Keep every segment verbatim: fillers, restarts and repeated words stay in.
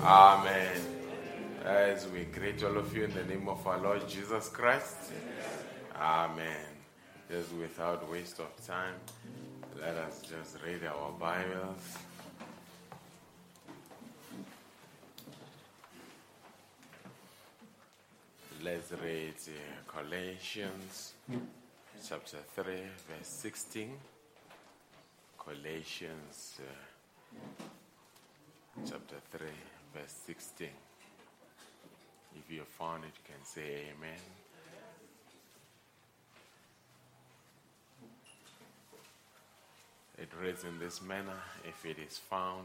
Amen. As we greet all of you in the name of our Lord Jesus Christ. Amen. Just without waste of time, let us just read our Bibles. Let's read uh, Colossians chapter three, verse sixteen. Colossians uh, chapter three, verse sixteen. If you found it, you can say amen. It reads in this manner, if it is found.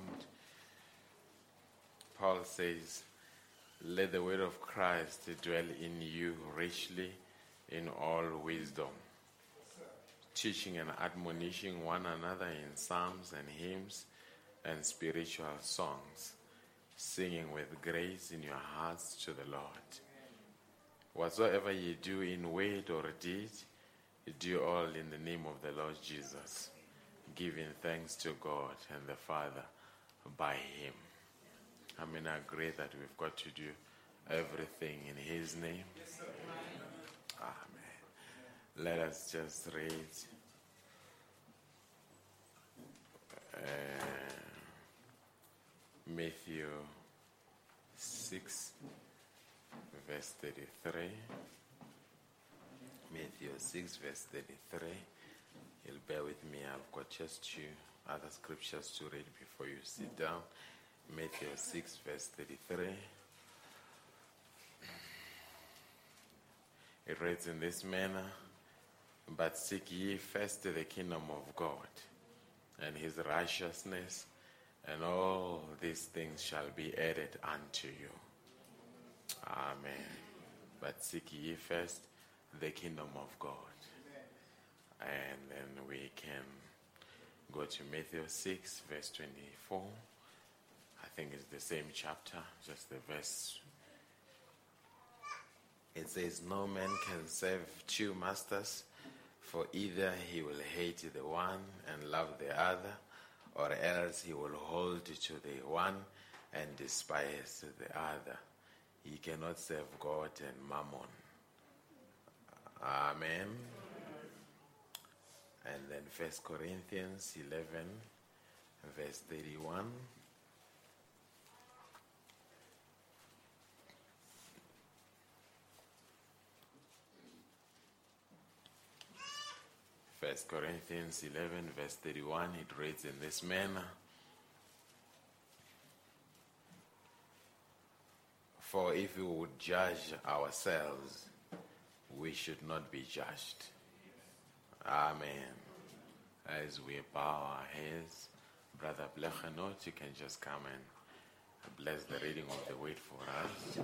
Paul says, let the word of Christ dwell in you richly in all wisdom, teaching and admonishing one another in psalms and hymns and spiritual songs, singing with grace in your hearts to the Lord. Whatsoever ye do in word or deed, do all in the name of the Lord Jesus, giving thanks to God and the Father by him. I mean, I agree that we've got to do everything in his name. Yes, sir. Amen. Let us just read uh, Matthew six, verse thirty-three. Matthew six, verse thirty-three. You'll bear with me. I've got just two other scriptures to read before you sit down. Matthew six, verse thirty-three. It reads in this manner, but seek ye first the kingdom of God and his righteousness, and all these things shall be added unto you. Amen. But seek ye first the kingdom of God. And then we can go to Matthew six, verse twenty-four. I think it's the same chapter, just the verse. It says, no man can serve two masters, for either he will hate the one and love the other, or else he will hold to the one and despise the other. He cannot serve God and mammon. Amen. And then First Corinthians eleven, verse thirty-one. First Corinthians eleven, verse thirty-one, it reads in this manner. For if we would judge ourselves, we should not be judged. Amen. As we bow our heads, Brother Blechenot, you can just come and bless the reading of the word for us.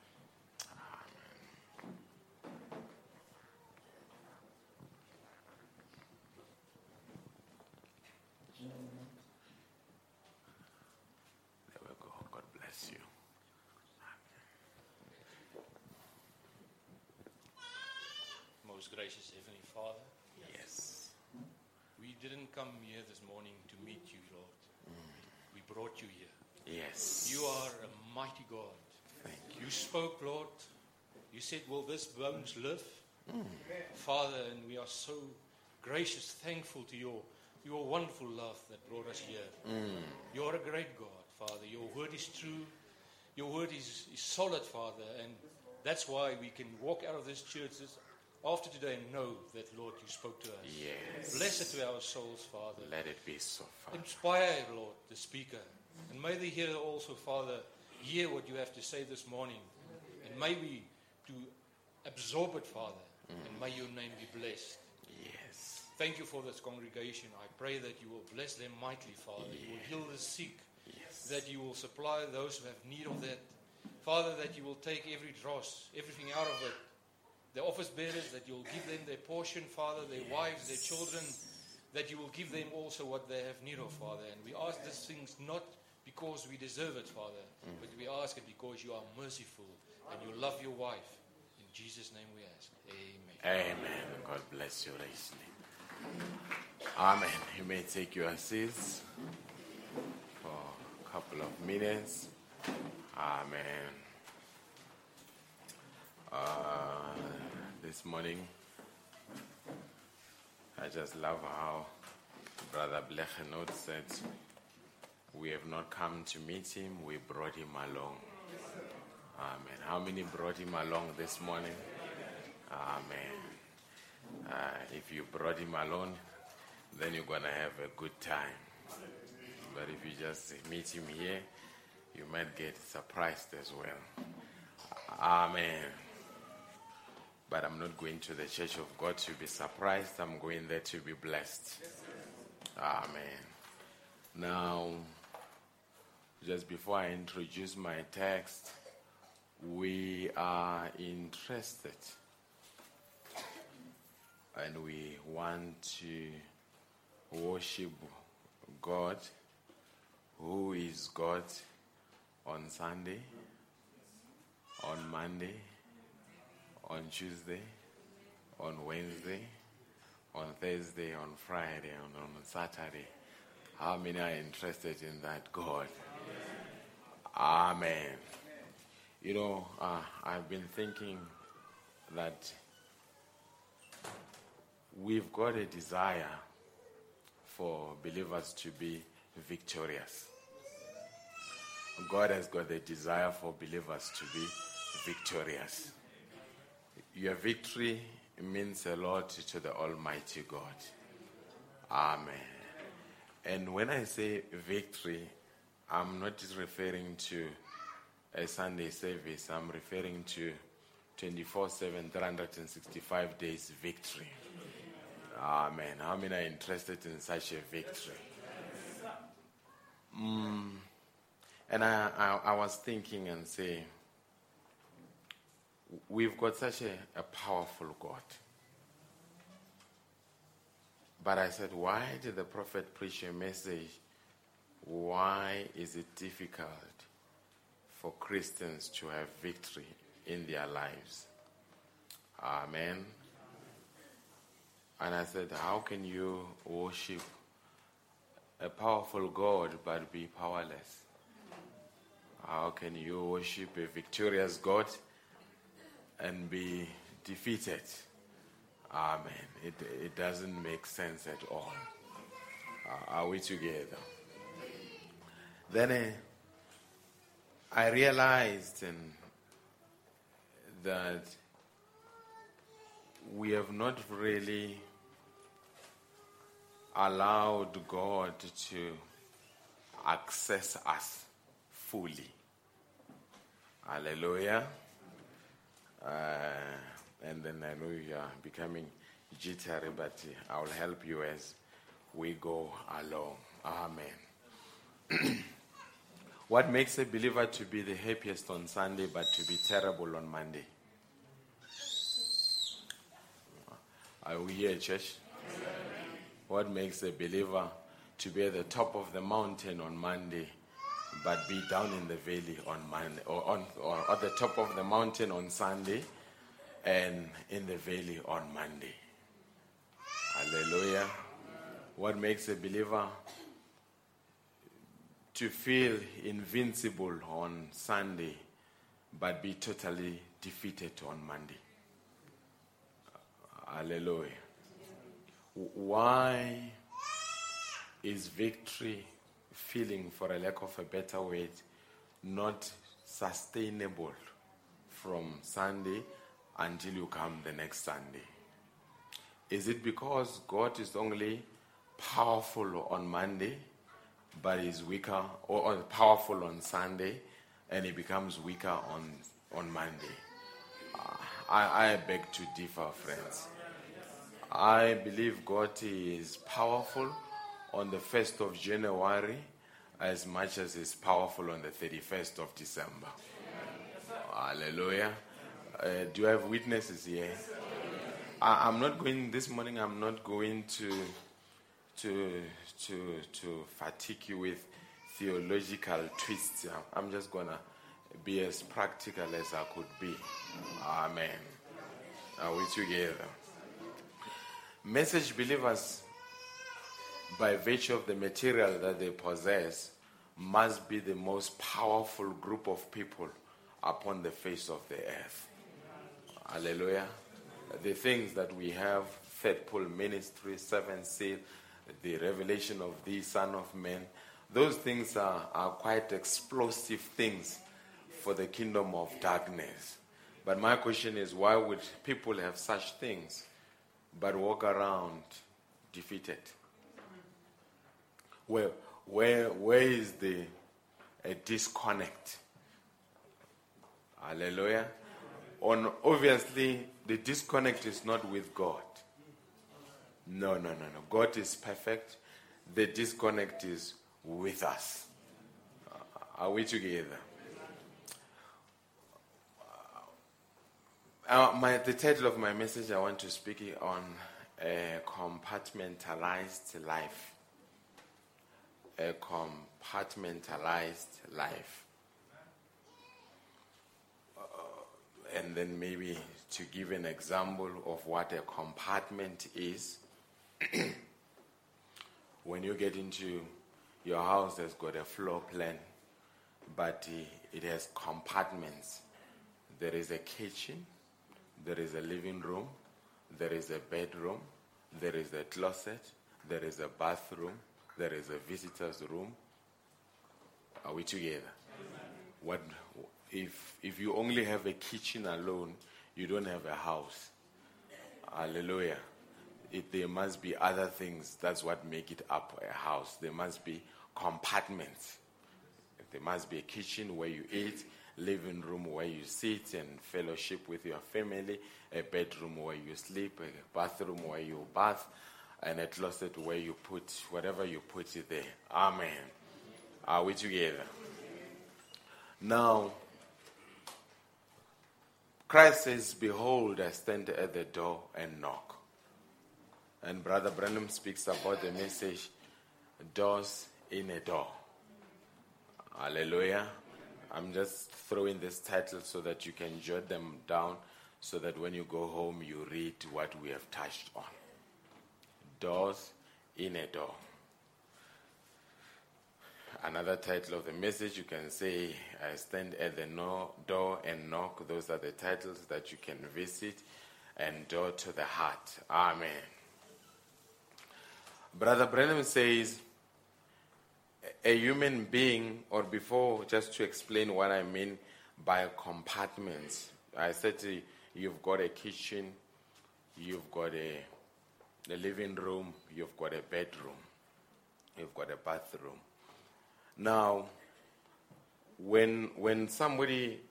Gracious Heavenly Father. Yes. We didn't come here this morning to meet you, Lord. Mm. We brought you here. Yes. You are a mighty God. Thank you. You spoke, Lord. You said, will this bones live? Mm. Father, and we are so gracious, thankful to your, your wonderful love that brought us here. Mm. You are a great God, Father. Your word is true. Your word is, is solid, Father. And that's why we can walk out of this church this after today and know that, Lord, you spoke to us. Yes. Bless it to our souls, Father. Let it be so, Father. Inspire, Lord, the speaker. And may they hear also, Father, hear what you have to say this morning. And may we to absorb it, Father. Mm. And may your name be blessed. Yes. Thank you for this congregation. I pray that you will bless them mightily, Father. Yes. You will heal the sick. Yes. That you will supply those who have need of that. Father, that you will take every dross, everything out of it. The office bearers, that you'll give them their portion, Father, their yes. wives, their children, that you will give them also what they have need of, Father. And we ask these things not because we deserve it, Father, mm. but we ask it because you are merciful and you love your wife. In Jesus' name we ask. Amen. Amen. God bless you richly. Amen. You may take your seats for a couple of minutes. Amen. Uh, this morning, I just love how Brother Blechenot said, we have not come to meet him, we brought him along. Amen. How many brought him along this morning? Amen. Uh, if you brought him alone, then you're going to have a good time. But if you just meet him here, you might get surprised as well. Amen. But I'm not going to the Church of God to be surprised. I'm going there to be blessed. Amen. Now, just before I introduce my text, we are interested and we want to worship God, who is God, on Sunday, on Monday, on Tuesday, on Wednesday, on Thursday, on Friday, and on Saturday. How many are interested in that God? Amen. Amen. You know, uh, I've been thinking that we've got a desire for believers to be victorious. God has got a desire for believers to be victorious. Your victory means a lot to the Almighty God. Amen. And when I say victory, I'm not just referring to a Sunday service. I'm referring to twenty-four seven, three hundred sixty-five days victory. Amen. How many are interested in such a victory? Mm. And I, I, I was thinking and saying, we've got such a, a powerful God. But I said, why did the prophet preach a message? Why is it difficult for Christians to have victory in their lives? Amen. And I said, how can you worship a powerful God but be powerless? How can you worship a victorious God and be defeated? Amen. It, it doesn't make sense at all. Uh, are we together? Then uh, I realized and that we have not really allowed God to access us fully. Hallelujah. Uh, and then I know you are becoming jittery, but I will help you as we go along. Amen. What makes a believer to be the happiest on Sunday but to be terrible on Monday? Are we here, church? What makes a believer to be at the top of the mountain on Monday but be down in the valley on Monday, or, on, or at the top of the mountain on Sunday and in the valley on Monday? Hallelujah. What makes a believer to feel invincible on Sunday but be totally defeated on Monday? Hallelujah. Why is victory, feeling for a lack of a better word, not sustainable from Sunday until you come the next Sunday? Is it because God is only powerful on Monday but is weaker, or, or powerful on Sunday and he becomes weaker on, on Monday? Uh, I, I beg to differ, friends. I believe God is powerful on the first of January as much as he's powerful on the thirty-first of December. Hallelujah. Uh, do you have witnesses here? I, I'm not going, this morning I'm not going to, to, to, to fatigue you with theological twists. I'm just going to be as practical as I could be. Amen. Are we together? Message believers, by virtue of the material that they possess, must be the most powerful group of people upon the face of the earth. Hallelujah. The things that we have, third pull ministry, seven seal, the revelation of the Son of Man, those things are, are quite explosive things for the kingdom of darkness. But my question is, why would people have such things but walk around defeated? Where, where, where is the a disconnect? Hallelujah. On, obviously, the disconnect is not with God. No, no, no, no. God is perfect. The disconnect is with us. Uh, are we together? Uh, my, the title of my message, I want to speak on a compartmentalized life. A compartmentalized life. Uh, and then maybe to give an example of what a compartment is. When you get into your house, has got a floor plan, but uh, it has compartments. There is a kitchen. There is a living room, there is a bedroom, there is a closet, there is a bathroom, there is a visitor's room. Are we together? Amen. What if if you only have a kitchen alone, you don't have a house? Hallelujah. It, there must be other things. That's what make it up a house. There must be compartments. There must be a kitchen where you eat, living room where you sit and fellowship with your family, a bedroom where you sleep, a bathroom where you bath, and a closet where you put whatever you put it there. Amen. Are we together? Now, Christ says, "Behold, I stand at the door and knock." And Brother Branham speaks about the message, doors in a door. Hallelujah. I'm just throwing this title so that you can jot them down so that when you go home you read what we have touched on. Doors in a door. Another title of the message, you can say, I stand at the no- door and knock. Those are the titles that you can visit. And door to the heart. Amen. Brother Branham says, a human being, or before, just to explain what I mean by compartments. I said to you, you've got a kitchen, you've got a, a living room, you've got a bedroom, you've got a bathroom. Now, when when somebody,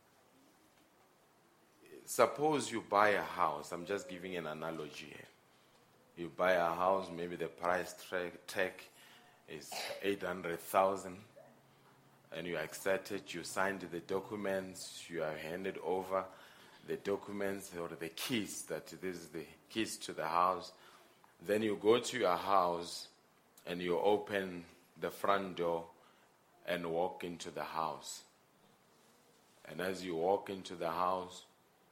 suppose you buy a house, I'm just giving an analogy here. You buy a house, maybe the price tag is eight hundred thousand, and you accept it, you signed the documents, you are handed over the documents or the keys, that this is the keys to the house. Then you go to your house and you open the front door and walk into the house. And as you walk into the house,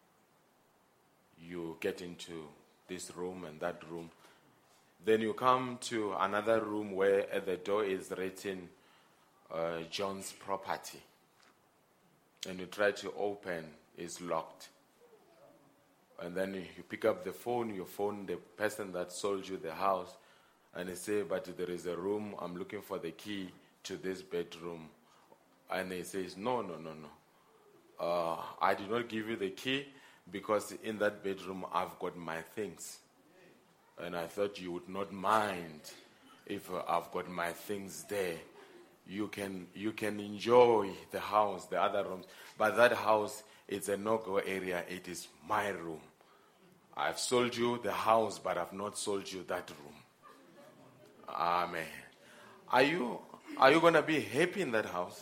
you get into this room and that room. Then you come to another room where at the door is written uh, John's property. And you try to open, it's locked. And then you pick up the phone, you phone the person that sold you the house, and they say, but there is a room, I'm looking for the key to this bedroom. And he says, no, no, no, no. Uh, I did not give you the key because in that bedroom I've got my things. And I thought you would not mind if uh, I've got my things there. You can you can enjoy the house, the other rooms. But that house, it's a no-go area. It is my room. I've sold you the house, but I've not sold you that room. Amen. Are you are you going to be happy in that house?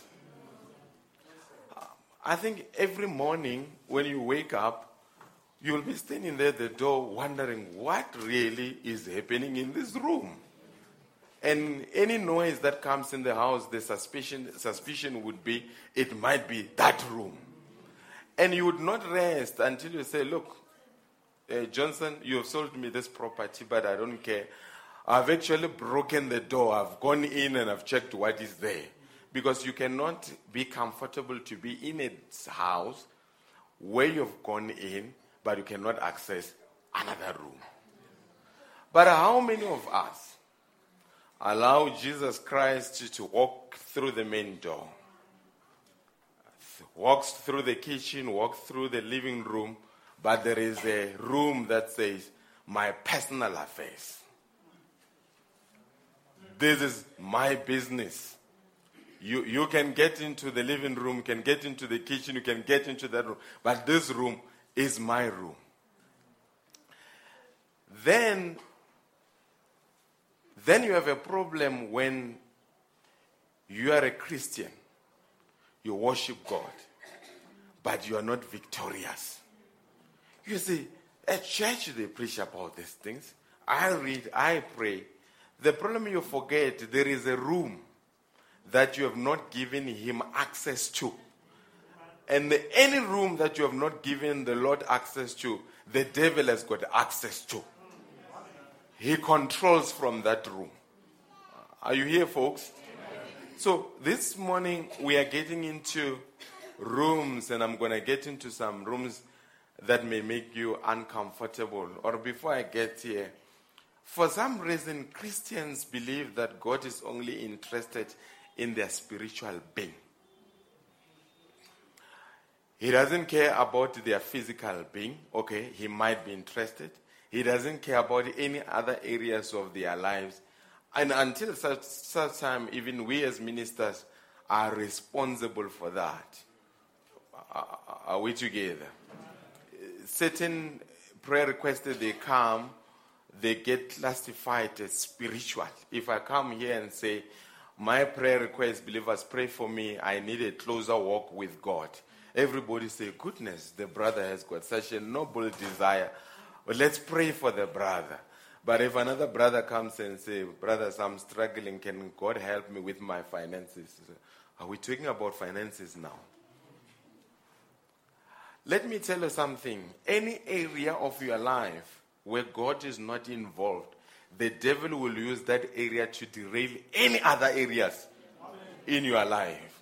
I think every morning when you wake up, you'll be standing there at the door wondering what really is happening in this room. And any noise that comes in the house, the suspicion suspicion would be it might be that room. And you would not rest until you say, look, uh, Johnson, you have sold me this property, but I don't care. I've actually broken the door. I've gone in and I've checked what is there. Because you cannot be comfortable to be in a house where you've gone in, but you cannot access another room. But how many of us allow Jesus Christ to walk through the main door, walks through the kitchen, walks through the living room, but there is a room that says, my personal affairs. This is my business. You, you can get into the living room, you can get into the kitchen, you can get into that room, but this room is my room. Then, then you have a problem when you are a Christian. You worship God, but you are not victorious. You see, at church they preach about these things. I read, I pray. The problem you forget, there is a room that you have not given him access to. And the, any room that you have not given the Lord access to, the devil has got access to. He controls from that room. Are you here, folks? So this morning we are getting into rooms, and I'm going to get into some rooms that may make you uncomfortable. Or before I get here, for some reason Christians believe that God is only interested in their spiritual being. He doesn't care about their physical being. Okay, he might be interested. He doesn't care about any other areas of their lives. And until such, such time, even we as ministers are responsible for that. Are we together? Certain prayer requests, they come, they get classified as spiritual. If I come here and say, my prayer request, believers, pray for me, I need a closer walk with God. Everybody say, goodness, the brother has got such a noble desire. But let's pray for the brother. But if another brother comes and says, brothers, I'm struggling, can God help me with my finances? Are we talking about finances now? Let me tell you something. Any area of your life where God is not involved, the devil will use that area to derail any other areas in your life.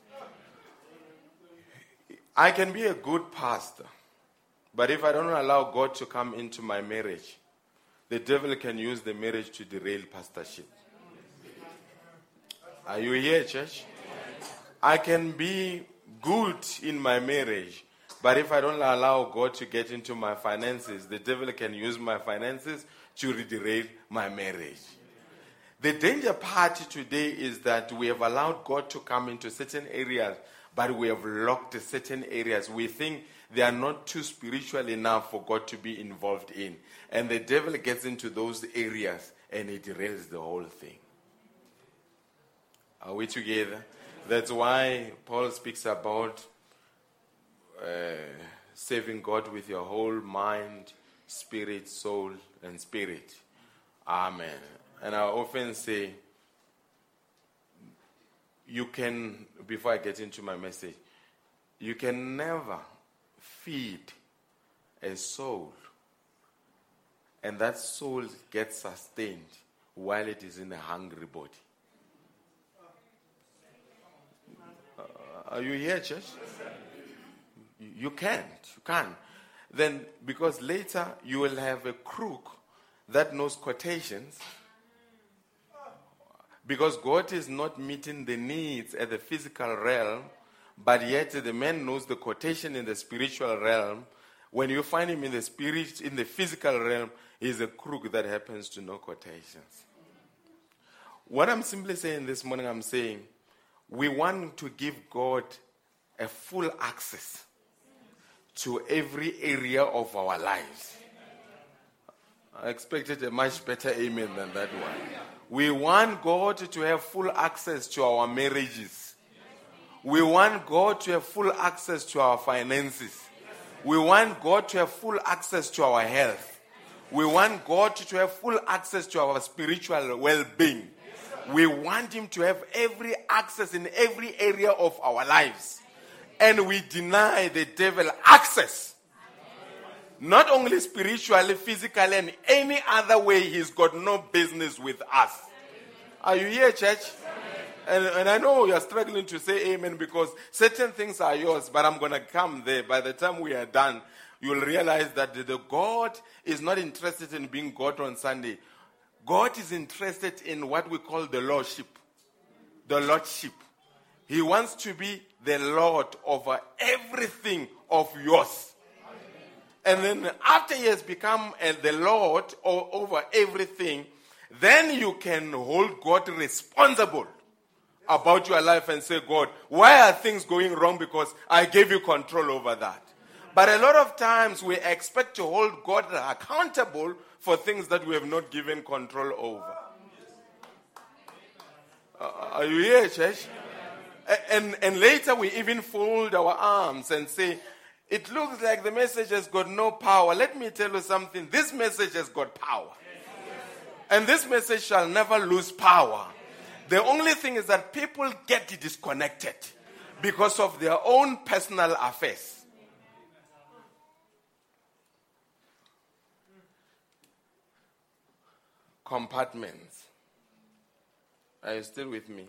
I can be a good pastor, but if I don't allow God to come into my marriage, the devil can use the marriage to derail pastorship. Are you here, church? I can be good in my marriage, but if I don't allow God to get into my finances, the devil can use my finances to derail my marriage. The danger part today is that we have allowed God to come into certain areas, but we have locked certain areas. We think they are not too spiritual enough for God to be involved in. And the devil gets into those areas and it derails the whole thing. Are we together? That's why Paul speaks about uh, serving God with your whole mind, spirit, soul, and spirit. Amen. And I often say, you can, before I get into my message, you can never feed a soul and that soul gets sustained while it is in a hungry body. Uh, are you here, church? You, you can't. You can't. Then, because later you will have a crook that knows quotations, because God is not meeting the needs at the physical realm, but yet the man knows the quotation in the spiritual realm. When you find him in the spirit, in the physical realm, he's a crook that happens to know quotations. What I'm simply saying this morning, I'm saying, we want to give God a full access to every area of our lives. I expected a much better amen than that one. We want God to have full access to our marriages. We want God to have full access to our finances. We want God to have full access to our health. We want God to have full access to our spiritual well-being. We want Him to have every access in every area of our lives. And we deny the devil access. Not only spiritually, physically, and any other way, he's got no business with us. Are you here, church? And, and I know you're struggling to say amen because certain things are yours, but I'm going to come there. By the time we are done, you'll realize that the, the God is not interested in being God on Sunday. God is interested in what we call the lordship. The lordship. He wants to be the Lord over everything of yours. And then after he has become uh, the Lord o- over everything, then you can hold God responsible about your life and say, God, why are things going wrong? Because I gave you control over that. But a lot of times we expect to hold God accountable for things that we have not given control over. Uh, are you here, church? And, and later we even fold our arms and say, it looks like the message has got no power. Let me tell you something. This message has got power. And this message shall never lose power. The only thing is that people get disconnected because of their own personal affairs. Compartments. Are you still with me?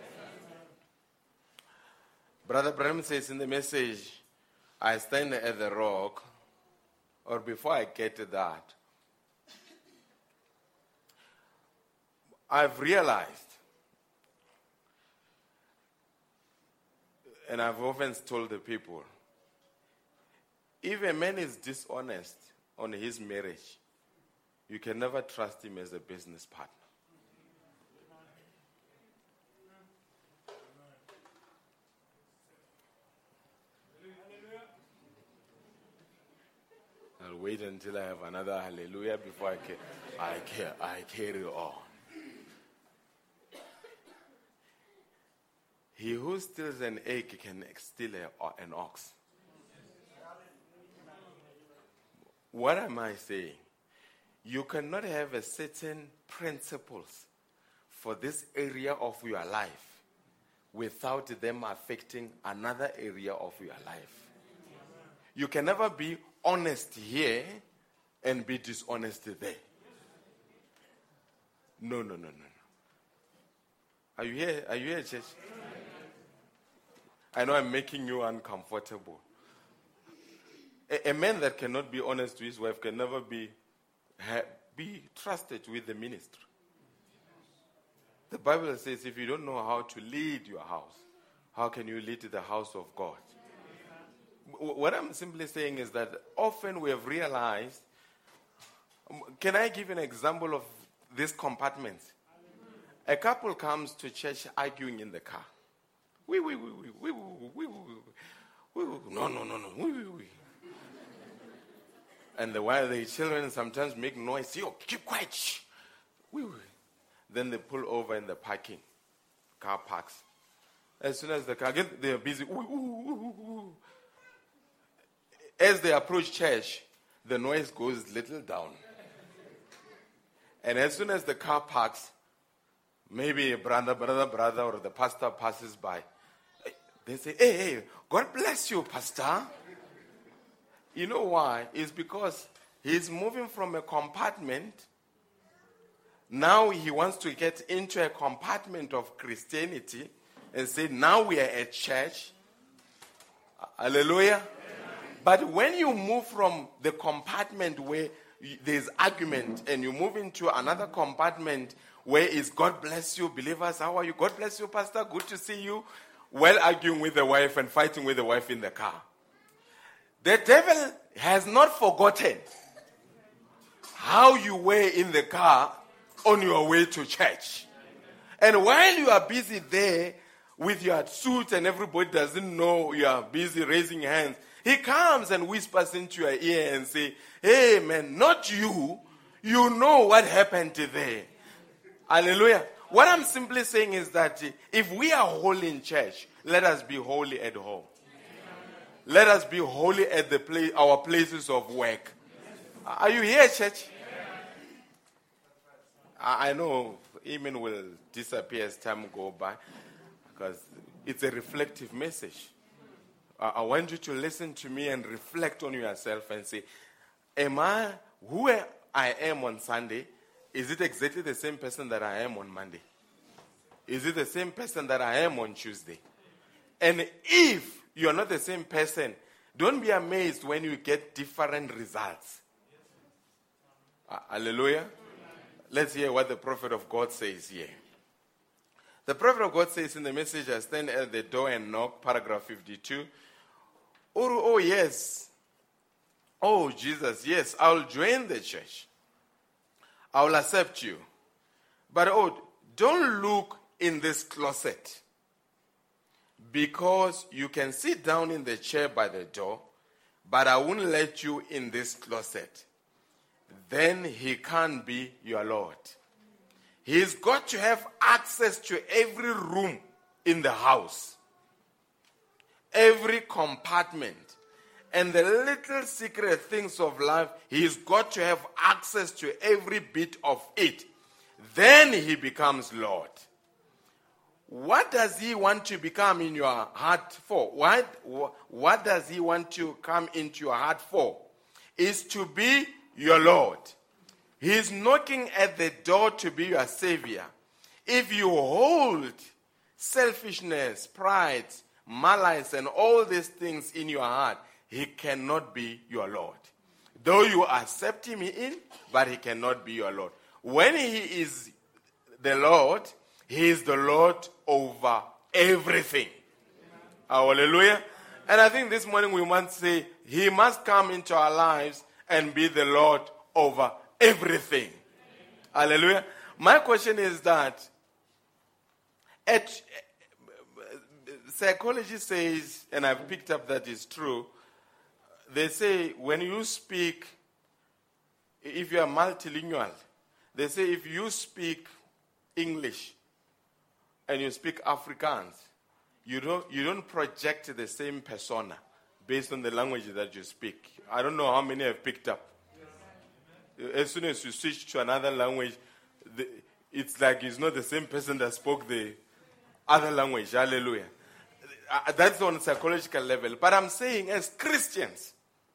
Brother Branham says in the message, I stand at the rock, or before I get to that, I've realized, and I've often told the people, if a man is dishonest on his marriage, you can never trust him as a business partner. I'll wait until I have another hallelujah before I, ca- I, ca- I carry on. He who steals an egg can steal a, an ox. What am I saying? You cannot have a certain principles for this area of your life without them affecting another area of your life. You can never be honest here and be dishonest there. No, no, no, no. Are you here? Are you here, church? I know I'm making you uncomfortable. A, a man that cannot be honest to his wife can never be, ha, be trusted with the ministry. The Bible says if you don't know how to lead your house, how can you lead the house of God? What I'm simply saying is that often we have realized, can I give an example of these compartments? A couple comes to church arguing in the car. Wee, wee, wee, wee, wee, wee, wee, wee, wee. No, no, no, no. Wee, wee, wee. And the while the children sometimes make noise, yo, keep quiet. Shh. Wee, wee. Then they pull over in the parking. Car parks. As soon as the car gets, they are busy. Ooh, ooh, ooh, ooh. As they approach church, the noise goes little down. And as soon as the car parks, maybe a brother, brother, brother, or the pastor passes by, they say, hey, hey, God bless you, pastor. You know why? It's because he's moving from a compartment. Now he wants to get into a compartment of Christianity and say, now we are at church. Hallelujah. But when you move from the compartment where there's argument and you move into another compartment where is God bless you, believers, how are you? God bless you, pastor, good to see you. While arguing with the wife and fighting with the wife in the car. The devil has not forgotten how you were in the car on your way to church. And while you are busy there with your suit and everybody doesn't know you are busy raising hands, he comes and whispers into your ear and say, hey man, not you. You know what happened there. Hallelujah. What I'm simply saying is that if we are holy in church, let us be holy at home. Let us be holy at the place, our places of work. Are you here, church? I know amen will disappear as time go by because it's a reflective message. I want you to listen to me and reflect on yourself and say, am I who I am on Sunday? Is it exactly the same person that I am on Monday? Is it the same person that I am on Tuesday? And if you are not the same person, don't be amazed when you get different results. Uh, hallelujah. Let's hear what the prophet of God says here. The prophet of God says in the message, I stand at the door and knock, paragraph fifty-two. Oh, oh yes. Oh, Jesus, yes, I'll join the church. I'll accept you. But oh, don't look in this closet, because you can sit down in the chair by the door, but I won't let you in this closet. Then he can't be your Lord. He's got to have access to every room in the house, every compartment, and the little secret things of life. He's got to have access to every bit of it. Then he becomes Lord. What does he want to become in your heart for? What, what does he want to come into your heart for? Is to be your Lord. He's knocking at the door to be your Savior. If you hold selfishness, pride, malice, and all these things in your heart, he cannot be your Lord. Though you accept him in, but he cannot be your Lord. When he is the Lord, he is the Lord over everything. Hallelujah. And I think this morning we must say, he must come into our lives and be the Lord over everything. Hallelujah. My question is that, at, psychology says, and I've picked up that is true, they say when you speak, if you are multilingual, they say if you speak English and you speak Afrikaans, you don't you don't project the same persona based on the language that you speak. I don't know how many have picked up. As soon as you switch to another language, the, it's like it's not the same person that spoke the other language. Hallelujah. That's on a psychological level. But I'm saying as Christians,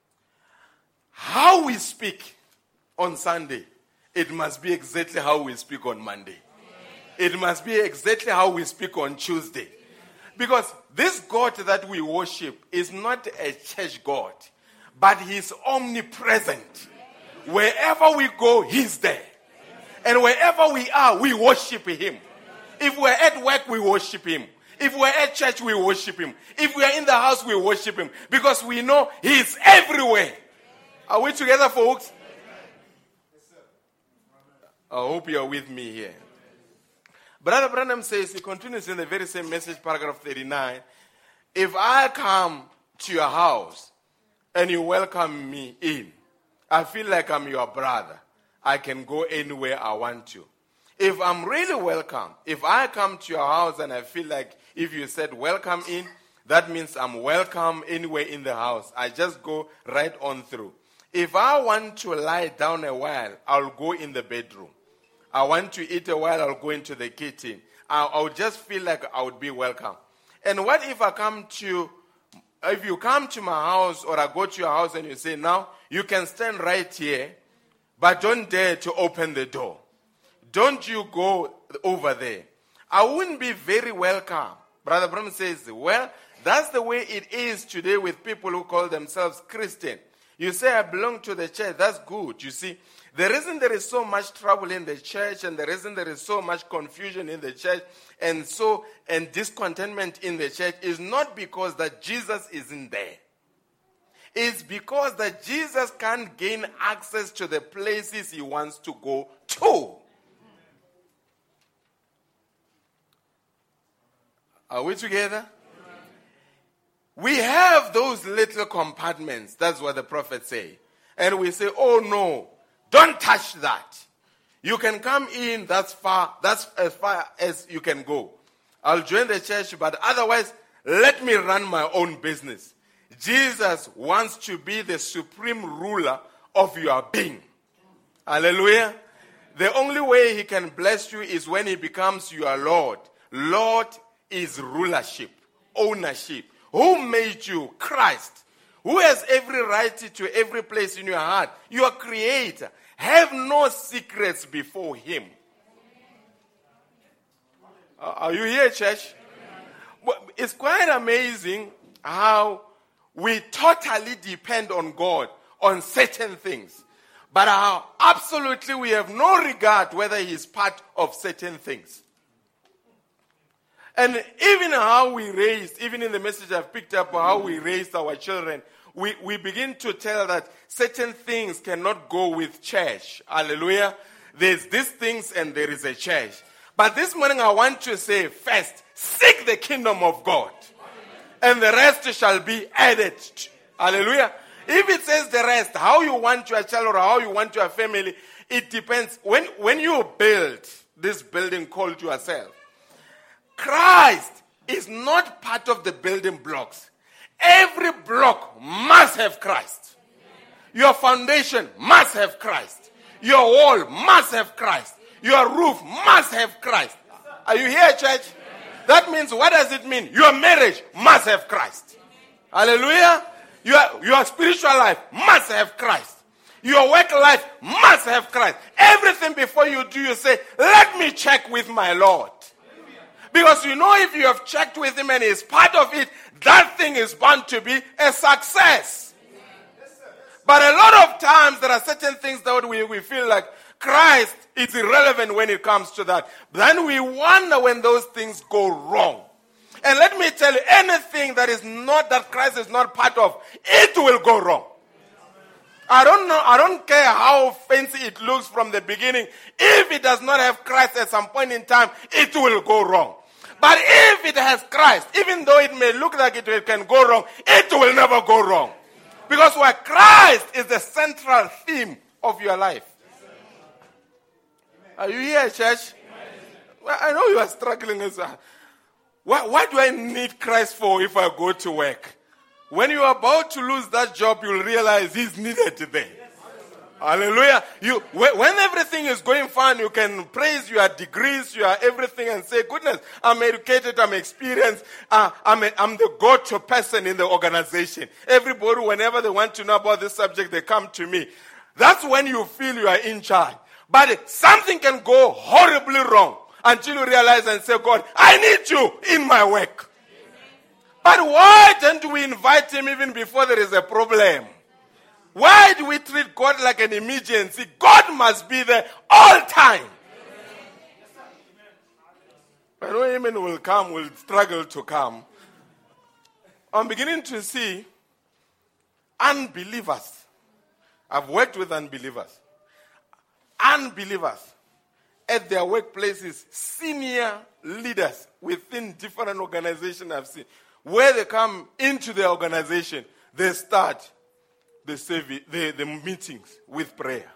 how we speak on Sunday, it must be exactly how we speak on Monday. It must be exactly how we speak on Tuesday. Because this God that we worship is not a church God, but he's omnipresent. Wherever we go, he's there. And wherever we are, we worship him. If we're at work, we worship him. If we're at church, we worship him. If we're in the house, we worship him. Because we know he's everywhere. Are we together, folks? I hope you're with me here. Brother Branham says, he continues in the very same message, paragraph thirty-nine. If I come to your house and you welcome me in, I feel like I'm your brother. I can go anywhere I want to. If I'm really welcome, if I come to your house and I feel like if you said welcome in, that means I'm welcome anywhere in the house. I just go right on through. If I want to lie down a while, I'll go in the bedroom. I want to eat a while, I'll go into the kitchen. I'll, I'll just feel like I would be welcome. And what if I come to, if you come to my house or I go to your house and you say, now, you can stand right here, but don't dare to open the door. Don't you go over there. I wouldn't be very welcome. Brother Branham says, well, that's the way it is today with people who call themselves Christian. You say, I belong to the church. That's good. You see, the reason there is so much trouble in the church and the reason there is so much confusion in the church and so and discontentment in the church is not because that Jesus isn't there. It's because that Jesus can't gain access to the places he wants to go to. Are we together? We have those little compartments. That's what the prophets say. And we say, oh no, don't touch that. You can come in, that's far, that's as far as you can go. I'll join the church, but otherwise, let me run my own business. Jesus wants to be the supreme ruler of your being. Hallelujah. The only way he can bless you is when he becomes your Lord. Lord is rulership, ownership. Who made you? Christ. Who has every right to every place in your heart? Your Creator. Have no secrets before him. Uh, are you here, church? Well, it's quite amazing how we totally depend on God on certain things. But how absolutely we have no regard whether he is part of certain things. And even how we raised, even in the message I've picked up, how we raised our children, we, we begin to tell that certain things cannot go with church. Hallelujah. There's these things and there is a church. But this morning I want to say, first, seek the kingdom of God. And the rest shall be added. Hallelujah. If it says the rest, how you want your child or how you want your family, it depends. When, when you build this building called yourself, Christ is not part of the building blocks. Every block must have Christ. Your foundation must have Christ. Your wall must have Christ. Your roof must have Christ. Are you here, church? That means, what does it mean? Your marriage must have Christ. Hallelujah. Your, your spiritual life must have Christ. Your work life must have Christ. Everything before you do, you say, let me check with my Lord. Because you know if you have checked with him and he's part of it, that thing is bound to be a success. But a lot of times there are certain things that we, we feel like Christ is irrelevant when it comes to that. Then we wonder when those things go wrong. And let me tell you, anything that is not, that Christ is not part of, it will go wrong. I don't know, I don't care how fancy it looks from the beginning. If it does not have Christ at some point in time, it will go wrong. But if it has Christ, even though it may look like it can go wrong, it will never go wrong. Because where Christ is the central theme of your life. Are you here, church? Well, I know you are struggling as well. What, what do I need Christ for if I go to work? When you are about to lose that job, you'll realize he's needed there. Hallelujah. You, when everything is going fine, you can praise your degrees, your everything, and say, goodness, I'm educated, I'm experienced, uh, I'm, a, I'm the go-to person in the organization. Everybody, whenever they want to know about this subject, they come to me. That's when you feel you are in charge. But something can go horribly wrong until you realize and say, God, I need you in my work. But why don't we invite him even before there is a problem? Why do we treat God like an emergency? God must be there all time. But when women will come, will struggle to come. I'm beginning to see unbelievers. I've worked with unbelievers. Unbelievers at their workplaces, senior leaders within different organizations I've seen, where they come into the organization, they start the, service, the, the meetings with prayer.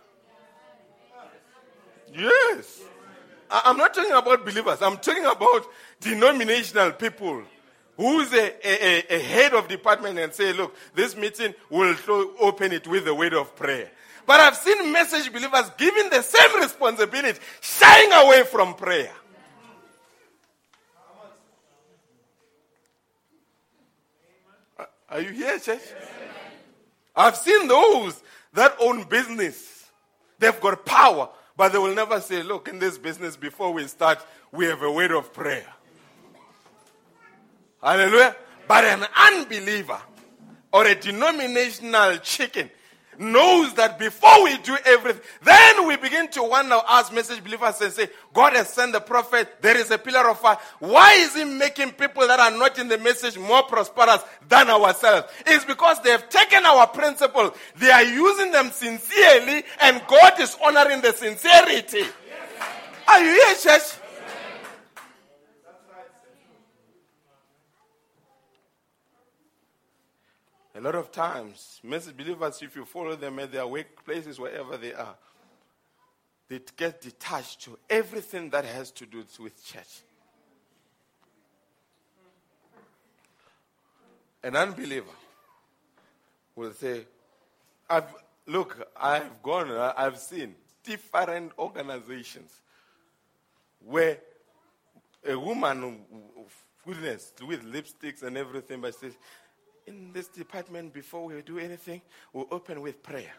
Yes. I, I'm not talking about believers. I'm talking about denominational people who's a, a, a head of department and say, look, this meeting will open it with the word of prayer. But I've seen message believers given the same responsibility, shying away from prayer. Are you here, church? I've seen those that own business. They've got power, but they will never say, look, in this business, before we start, we have a word of prayer. Hallelujah. But an unbeliever or a denominational chicken knows that before we do everything, then we begin to wonder as message believers and say, God has sent the prophet, there is a pillar of fire. Why is he making people that are not in the message more prosperous than ourselves? It's because they have taken our principles, they are using them sincerely, and God is honoring the sincerity. Yes. Are you here, church? Yes. A lot of times, message believers, if you follow them at their workplaces, wherever they are, they get detached to everything that has to do with church. An unbeliever will say, I've, look, I've gone, I've seen different organizations where a woman, goodness, with lipsticks and everything, but says, in this department, before we do anything, we'll open with prayer.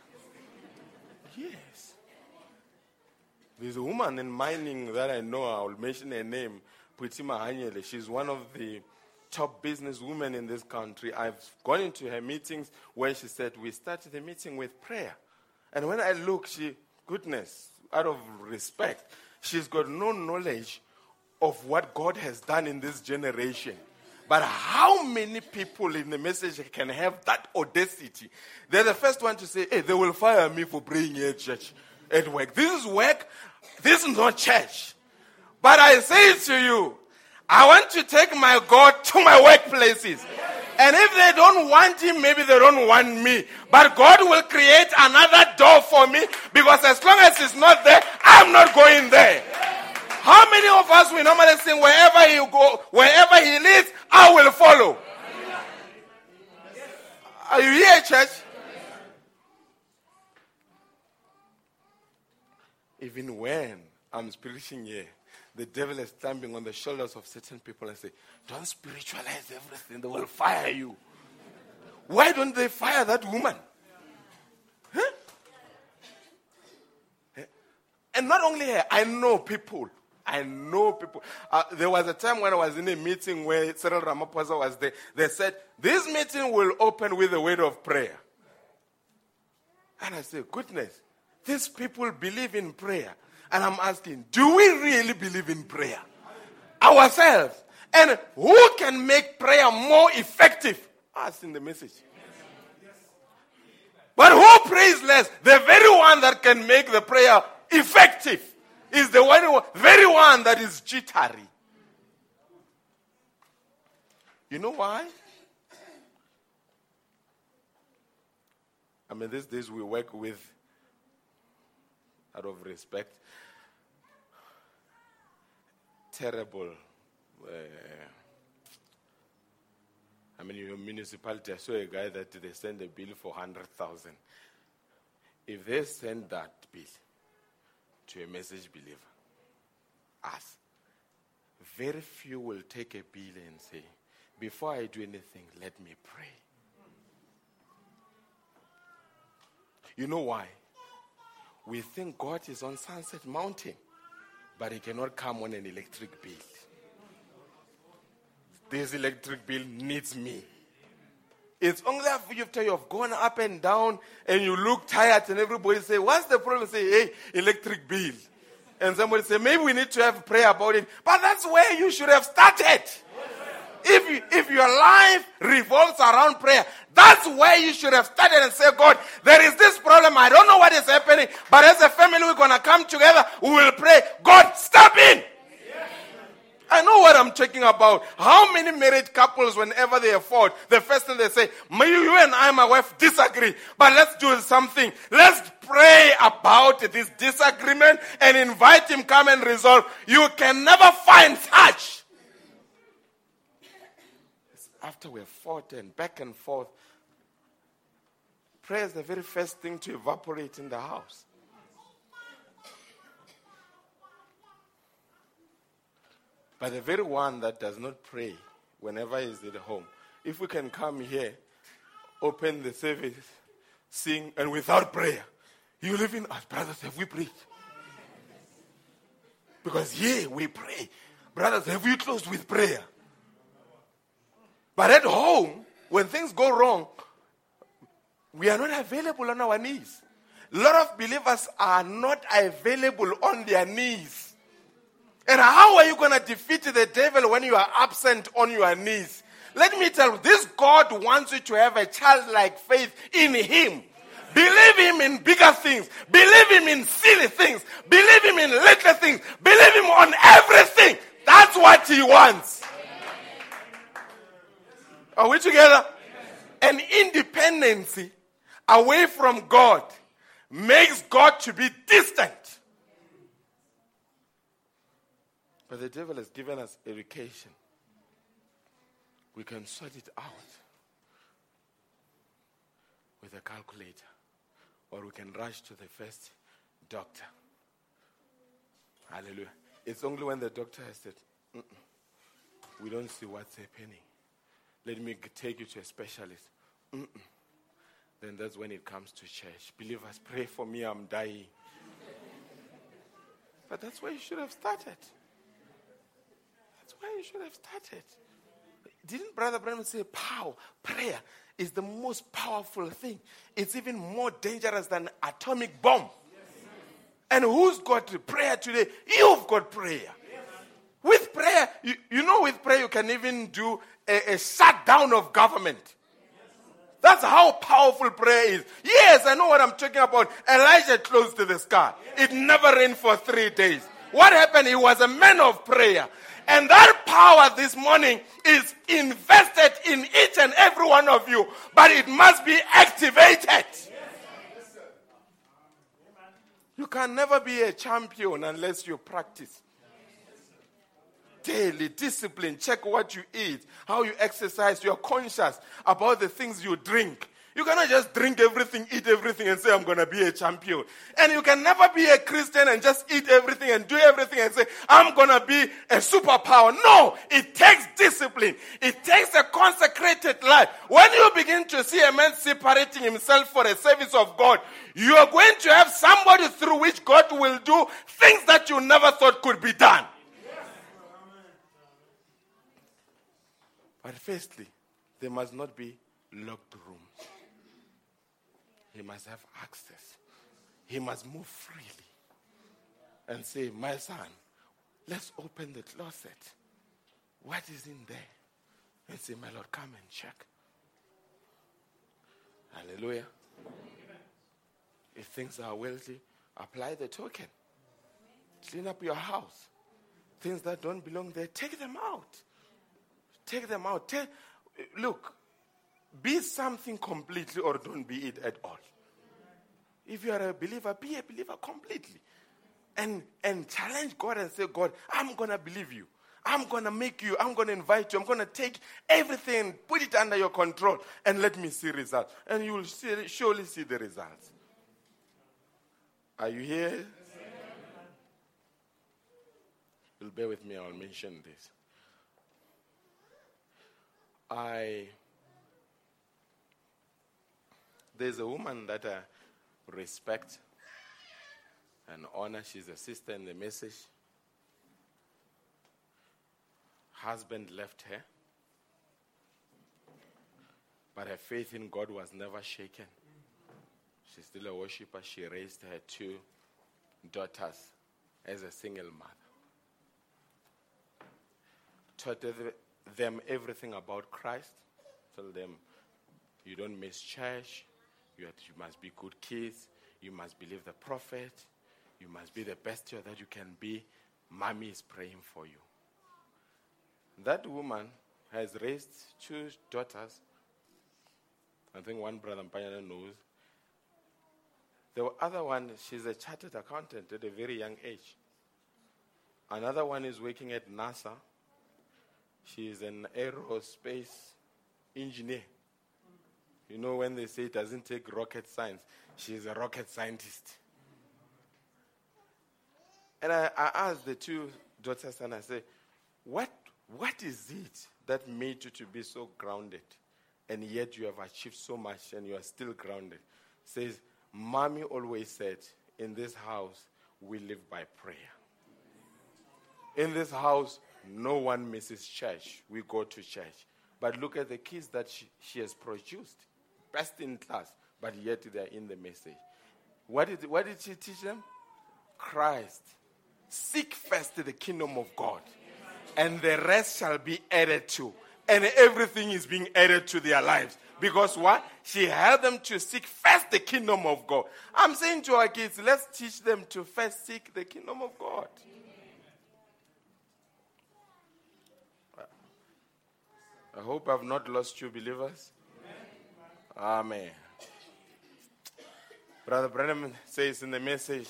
Yes. There's a woman in mining that I know, I'll mention her name, Phuthi Mahanyele. She's one of the top business women in this country. I've gone into her meetings where she said, we started the meeting with prayer. And when I look, she, goodness, out of respect, she's got no knowledge of what God has done in this generation. But how many people in the message can have that audacity? They're the first one to say, hey, they will fire me for praying here at church, at work. This is work. This is not church. But I say to you, I want to take my God to my workplaces. And if they don't want him, maybe they don't want me. But God will create another door for me, because as long as he's not there, I'm not going there. How many of us we normally sing, wherever he go, wherever he leads, I will follow? Are you here, church? Even when I'm preaching here, the devil is stamping on the shoulders of certain people and say, don't spiritualize everything, they will fire you. Why don't they fire that woman? Huh? And not only her, I know people. I know people. Uh, there was a time when I was in a meeting where Cyril Ramaphosa was there. They said, this meeting will open with a word of prayer. And I said, goodness, these people believe in prayer. And I'm asking, do we really believe in prayer? Ourselves. And who can make prayer more effective? Us in the message. But who prays less? The very one that can make the prayer effective is the one, very one that is jittery. You know why? I mean, these days we work with, out of respect, terrible, uh, I mean, your municipality, I saw a guy that they send a bill for one hundred thousand. If they send that bill to a message believer, us, very few will take a bill and say, before I do anything, let me pray. You know why? We think God is on Sunset Mountain, but he cannot come on an electric bill. This electric bill needs me. It's only after you have gone up and down and you look tired and everybody say, what's the problem? Say, hey, electric bill. And somebody say, maybe we need to have prayer about it. But that's where you should have started. If you, if your life revolves around prayer, that's where you should have started and say, God, there is this problem. I don't know what is happening, but as a family, we're going to come together. We will pray. God, step in. I know what I'm talking about. How many married couples, whenever they afford, the first thing they say, you, you and I, my wife, disagree, but let's do something. Let's pray about this disagreement and invite him, come and resolve. You can never find such. After we have fought and back and forth, prayer is the very first thing to evaporate in the house. But the very one that does not pray whenever he's at home, if we can come here, open the service, sing, and without prayer, you live in us, brothers, have we prayed? Because here we pray. Brothers, have we closed with prayer? But at home, when things go wrong, we are not available on our knees. A lot of believers are not available on their knees. And how are you going to defeat the devil when you are absent on your knees? Let me tell you, this God wants you to have a childlike faith in him. Believe him in bigger things. Believe him in silly things. Believe him in little things. Believe him on everything. That's what he wants. Are we together? An independency away from God makes God to be distant. But the devil has given us education. We can sort it out with a calculator. Or we can rush to the first doctor. Hallelujah. It's only when the doctor has said, Mm-mm, we don't see what's happening. Let me take you to a specialist. Mm-mm. Then that's when it comes to church. Believers, pray for me, I'm dying. But that's where you should have started. you should have started. Didn't Brother Branham say power, prayer is the most powerful thing? It's even more dangerous than atomic bomb. And who's got prayer today? You've got prayer. With prayer, you, you know with prayer you can even do a, a shutdown of government. That's how powerful prayer is. Yes, I know what I'm talking about. Elijah closed to the sky. It never rained for three days. What happened? He was a man of prayer. And that power this morning is invested in each and every one of you. But it must be activated. You can never be a champion unless you practice. Daily discipline. Check what you eat, how you exercise. You are conscious about the things you drink. You cannot just drink everything, eat everything, and say, I'm going to be a champion. And you can never be a Christian and just eat everything and do everything and say, I'm going to be a superpower. No, it takes discipline. It takes a consecrated life. When you begin to see a man separating himself for a service of God, you are going to have somebody through which God will do things that you never thought could be done. But firstly, there must not be locked rooms. He must have access. He must move freely and say, my son, let's open the closet. What is in there? And say, my Lord, come and check. Hallelujah. If things are wealthy, apply the token. Clean up your house. Things that don't belong there, take them out. Take them out. Take, look, be something completely or don't be it at all. If you are a believer, be a believer completely. And, and challenge God and say, God, I'm going to believe you. I'm going to make you. I'm going to invite you. I'm going to take everything and put it under your control and let me see results. And you will see, surely see the results. Are you here? You'll bear with me. I'll mention this. I, there's a woman that I respect and honor. She's a sister in the message. Husband left her, but her faith in God was never shaken. She's still a worshiper. She raised her two daughters as a single mother. Taught them everything about Christ. Tell them, you don't miss church. You, have, you must be good kids. You must believe the prophet. You must be the best that you can be. Mommy is praying for you. That woman has raised two daughters. I think one brother Mpanyana knows. The other one, she's a chartered accountant at a very young age. Another one is working at NASA. She is an aerospace engineer. You know when they say it doesn't take rocket science, she is a rocket scientist. And I, I asked the two daughters and I said, what, what is it that made you to be so grounded and yet you have achieved so much and you are still grounded? Says, Mommy always said, in this house, we live by prayer. In this house, no one misses church. We go to church. But look at the kids that she, she has produced. Best in class, but yet they are in the message. What did, what did she teach them? Christ. Seek first the kingdom of God, and the rest shall be added to. And everything is being added to their lives. Because what? She helped them to seek first the kingdom of God. I'm saying to our kids, let's teach them to first seek the kingdom of God. I hope I've not lost you, believers. Amen. Amen. Brother Branham says in the message,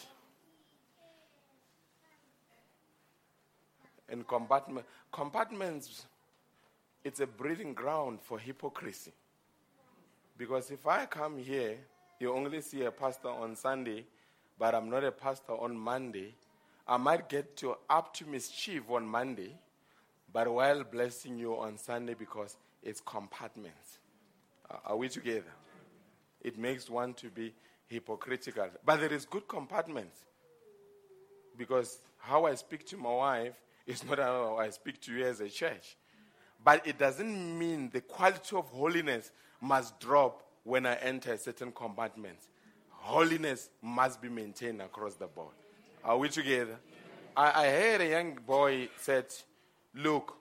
in compartment, compartments, it's a breeding ground for hypocrisy. Because if I come here, you only see a pastor on Sunday, but I'm not a pastor on Monday, I might get to up to mischief on Monday, but while blessing you on Sunday because it's compartments. Uh, are we together? It makes one to be hypocritical. But there is good compartments. Because how I speak to my wife It's not how I speak to you as a church. But it doesn't mean the quality of holiness must drop when I enter a certain compartment. Holiness must be maintained across the board. Are we together? I, I heard a young boy said, look,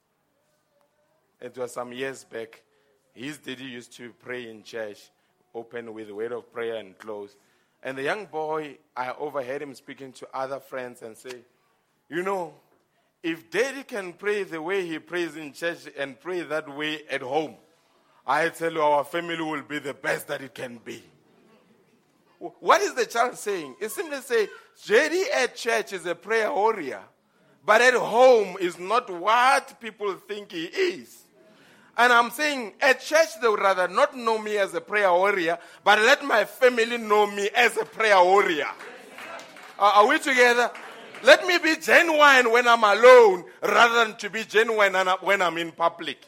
it was some years back, his daddy used to pray in church, open with a word of prayer and close. And the young boy, I overheard him speaking to other friends and say, you know, if daddy can pray the way he prays in church and pray that way at home, I tell you our family will be the best that it can be. What is the child saying? It simply say, J D at church is a prayer warrior, but at home is not what people think he is. And I'm saying, at church they would rather not know me as a prayer warrior, but let my family know me as a prayer warrior. Uh, are we together? Let me be genuine when I'm alone, rather than to be genuine when I'm in public.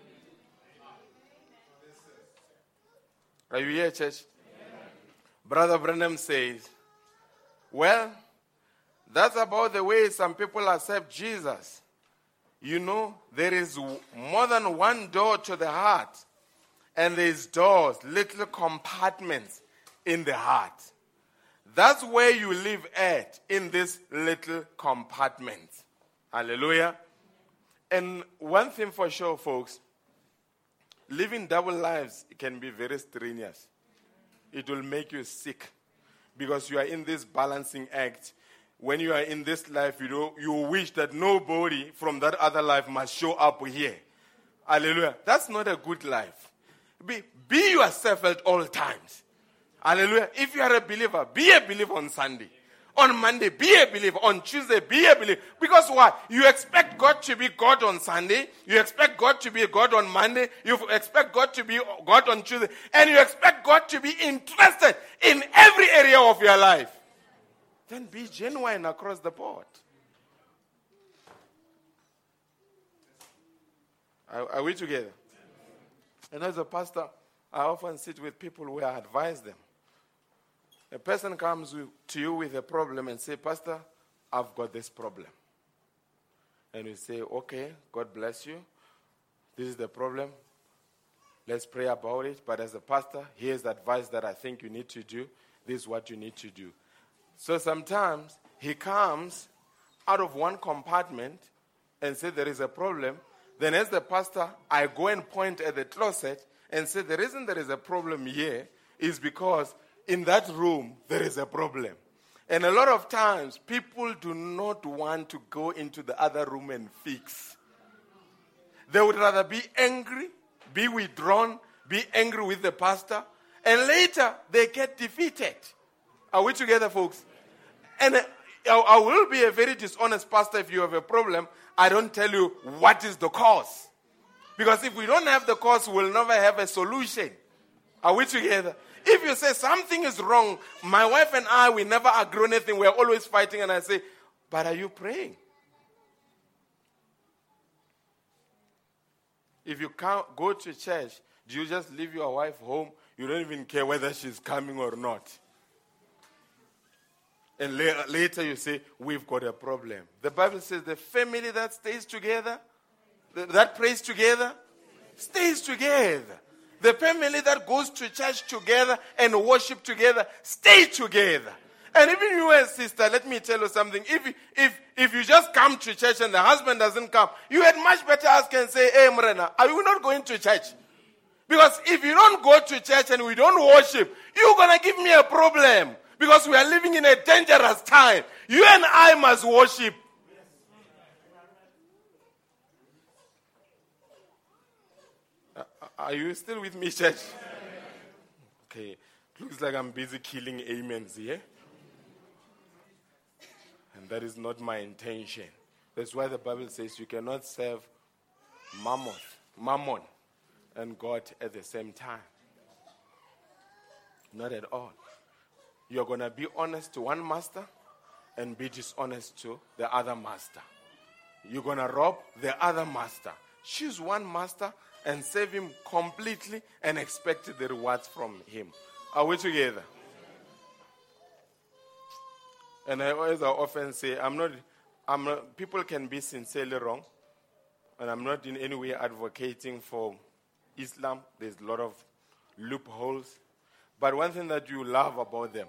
Are you here, church? Brother Branham says, well, that's about the way some people accept Jesus. You know, there is more than one door to the heart. And there's doors, little compartments in the heart. That's where you live at, in this little compartment. Hallelujah. And one thing for sure, folks, living double lives can be very strenuous. It will make you sick because you are in this balancing act. When you are in this life, you know, you wish that nobody from that other life must show up here. Hallelujah. That's not a good life. Be, be yourself at all times. Hallelujah. If you are a believer, be a believer on Sunday. On Monday, be a believer. On Tuesday, be a believer. Because what? You expect God to be God on Sunday. You expect God to be God on Monday. You expect God to be God on Tuesday. And you expect God to be interested in every area of your life. Then be genuine across the board. Are, are we together? And as a pastor, I often sit with people where I advise them. A person comes with, to you with a problem and say, Pastor, I've got this problem. And you say, okay, God bless you. This is the problem. Let's pray about it. But as a pastor, here's the advice that I think you need to do. This is what you need to do. So sometimes he comes out of one compartment and say there is a problem. Then as the pastor, I go and point at the closet and say the reason there is a problem here is because in that room, there is a problem. And a lot of times, people do not want to go into the other room and fix. They would rather be angry, be withdrawn, be angry with the pastor, and later they get defeated. Are we together, folks? And I will be a very dishonest pastor if you have a problem. I don't tell you what is the cause. Because if we don't have the cause, we'll never have a solution. Are we together? If you say something is wrong, my wife and I, we never agree on anything. We're always fighting. And I say, but are you praying? If you can't go to church, do you just leave your wife home? You don't even care whether she's coming or not. And la- later you say, we've got a problem. The Bible says the family that stays together, that prays together, stays together. The family that goes to church together and worship together, stay together. And even you as sister, let me tell you something. If, if, if you just come to church and the husband doesn't come, you had much better ask and say, hey, Mrena, are you not going to church? Because if you don't go to church and we don't worship, you're going to give me a problem. Because we are living in a dangerous time. You and I must worship. Are you still with me, church? Okay. Looks like I'm busy killing amens here. And that is not my intention. That's why the Bible says you cannot serve mammon, mammon and God at the same time. Not at all. You're going to be honest to one master and be dishonest to the other master. You're going to rob the other master. Choose one master and save him completely and expect the rewards from him. Are we together? And I always I often say, I'm not, I'm not, people can be sincerely wrong, and I'm not in any way advocating for Islam. There's a lot of loopholes. But one thing that you love about them,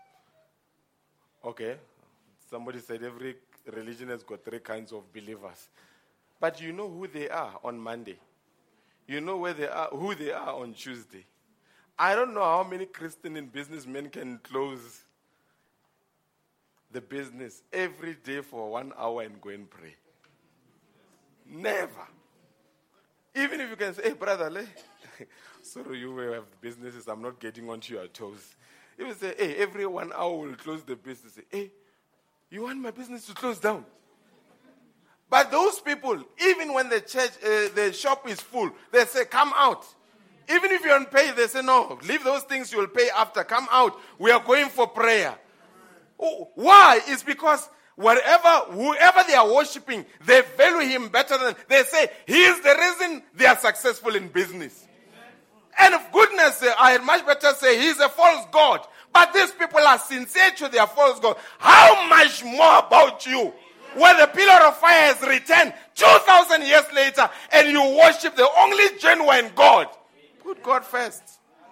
okay, somebody said every religion has got three kinds of believers. But you know who they are on Monday. You know where they are, who they are on Tuesday. I don't know how many Christian and businessmen can close the business every day for one hour and go and pray. Never. Even if you can say, hey, brother, le, sorry, you will have businesses, I'm not getting onto your toes. If you say, hey, every one hour we'll close the business. Say, hey, you want my business to close down? But those people, even when the church, uh, the shop is full, they say, come out. Even if you don't pay, they say, no, leave those things you'll pay after. Come out. We are going for prayer. Oh, why? It's because whatever, whoever they are worshiping, they value him better than, they say, he is the reason they are successful in business. And of goodness, I had much better say, he is a false god. But these people are sincere to their false god. How much more about you? Where the pillar of fire has returned two thousand years later and you worship the only genuine God. Put God first.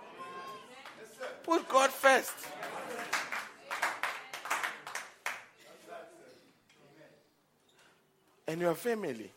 Put God first. And your family.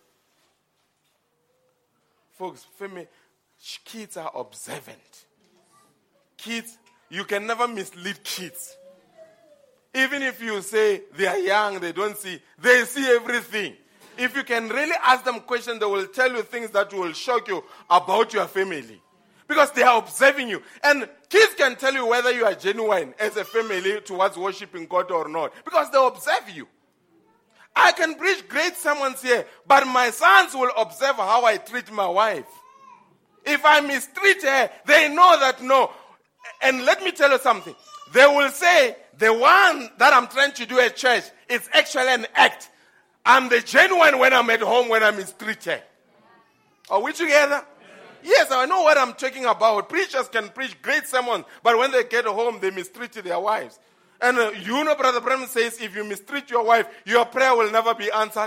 Folks, family, kids are observant. Kids, you can never mislead kids. Even if you say they are young, they don't see, they see everything. If you can really ask them questions, they will tell you things that will shock you about your family. Because they are observing you. And kids can tell you whether you are genuine as a family towards worshiping God or not. Because they observe you. I can preach great sermons here, but my sons will observe how I treat my wife. If I mistreat her, they know that no. And let me tell you something. They will say, the one that I'm trying to do at church is actually an act. I'm the genuine when I'm at home, when I'm mistreat her. Are we together? Yes, I know what I'm talking about. Preachers can preach great sermons, but when they get home, they mistreat their wives. And uh, you know, Brother Branham says, if you mistreat your wife, your prayer will never be answered.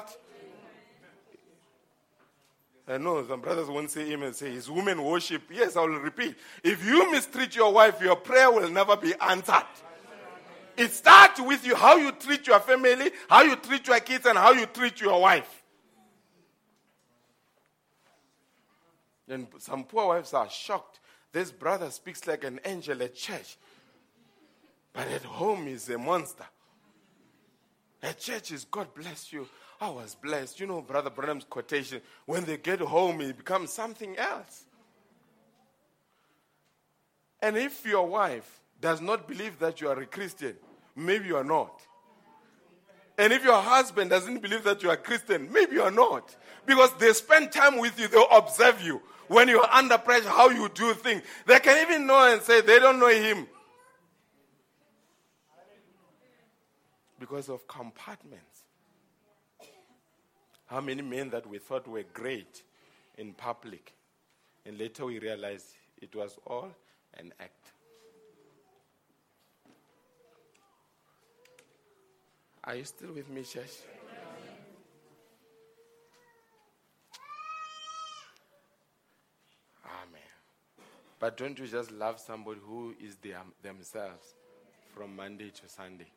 I know some brothers won't say amen, say, is women worship? Yes, I will repeat. If you mistreat your wife, your prayer will never be answered. It starts with you, how you treat your family, how you treat your kids, and how you treat your wife. And some poor wives are shocked. This brother speaks like an angel at church. But at home he's a monster. At church is God bless you. I was blessed. You know Brother Branham's quotation, when they get home it becomes something else. And if your wife does not believe that you are a Christian, maybe you are not. And if your husband doesn't believe that you are a Christian, maybe you are not. Because they spend time with you, they'll observe you. When you're under pressure, how you do things. They can even know and say they don't know him. Because of compartments. How many men that we thought were great in public, and later we realized it was all an act. Are you still with me, church? Amen. But don't you just love somebody who is their, themselves from Monday to Sunday?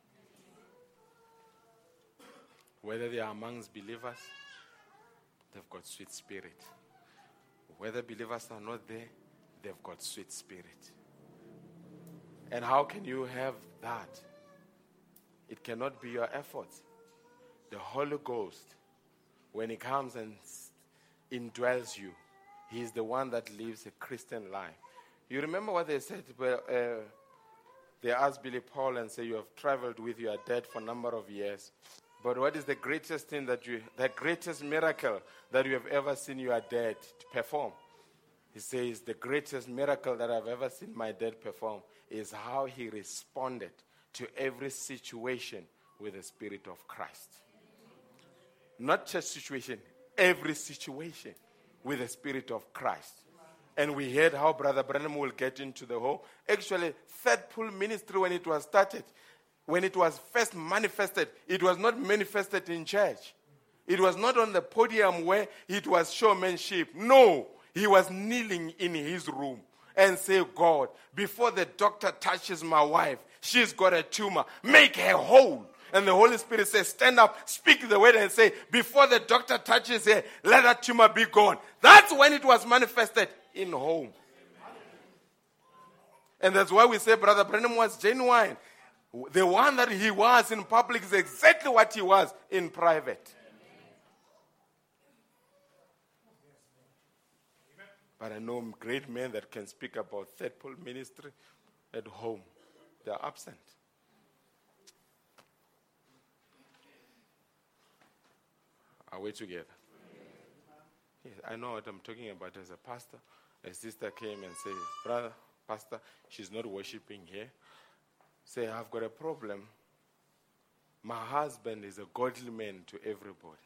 Whether they are amongst believers, they've got sweet spirit. Whether believers are not there, they've got sweet spirit. And how can you have that? It cannot be your efforts. The Holy Ghost, when He comes and indwells you, He is the one that lives a Christian life. You remember what they said? Well, uh, they asked Billy Paul and say, you have traveled with your dad for a number of years. But what is the greatest thing that you, the greatest miracle that you have ever seen your dad perform? He says, the greatest miracle that I've ever seen my dad perform is how he responded to every situation with the Spirit of Christ. Not just situation, every situation with the Spirit of Christ. And we heard how Brother Branham will get into the whole. Actually, third pull ministry when it was started, when it was first manifested, it was not manifested in church. It was not on the podium where it was showmanship. No, he was kneeling in his room and say, God, before the doctor touches my wife, she's got a tumor. Make her whole. And the Holy Spirit says, stand up, speak the word and say, before the doctor touches her, let that tumor be gone. That's when it was manifested in home. And that's why we say Brother Branham was genuine. The one that he was in public is exactly what he was in private. But I know great men that can speak about third pole ministry at home. They are absent. Are we together? Yes, I know what I'm talking about as a pastor. A sister came and said, brother, pastor, she's not worshiping here. Say, I've got a problem. My husband is a godly man to everybody.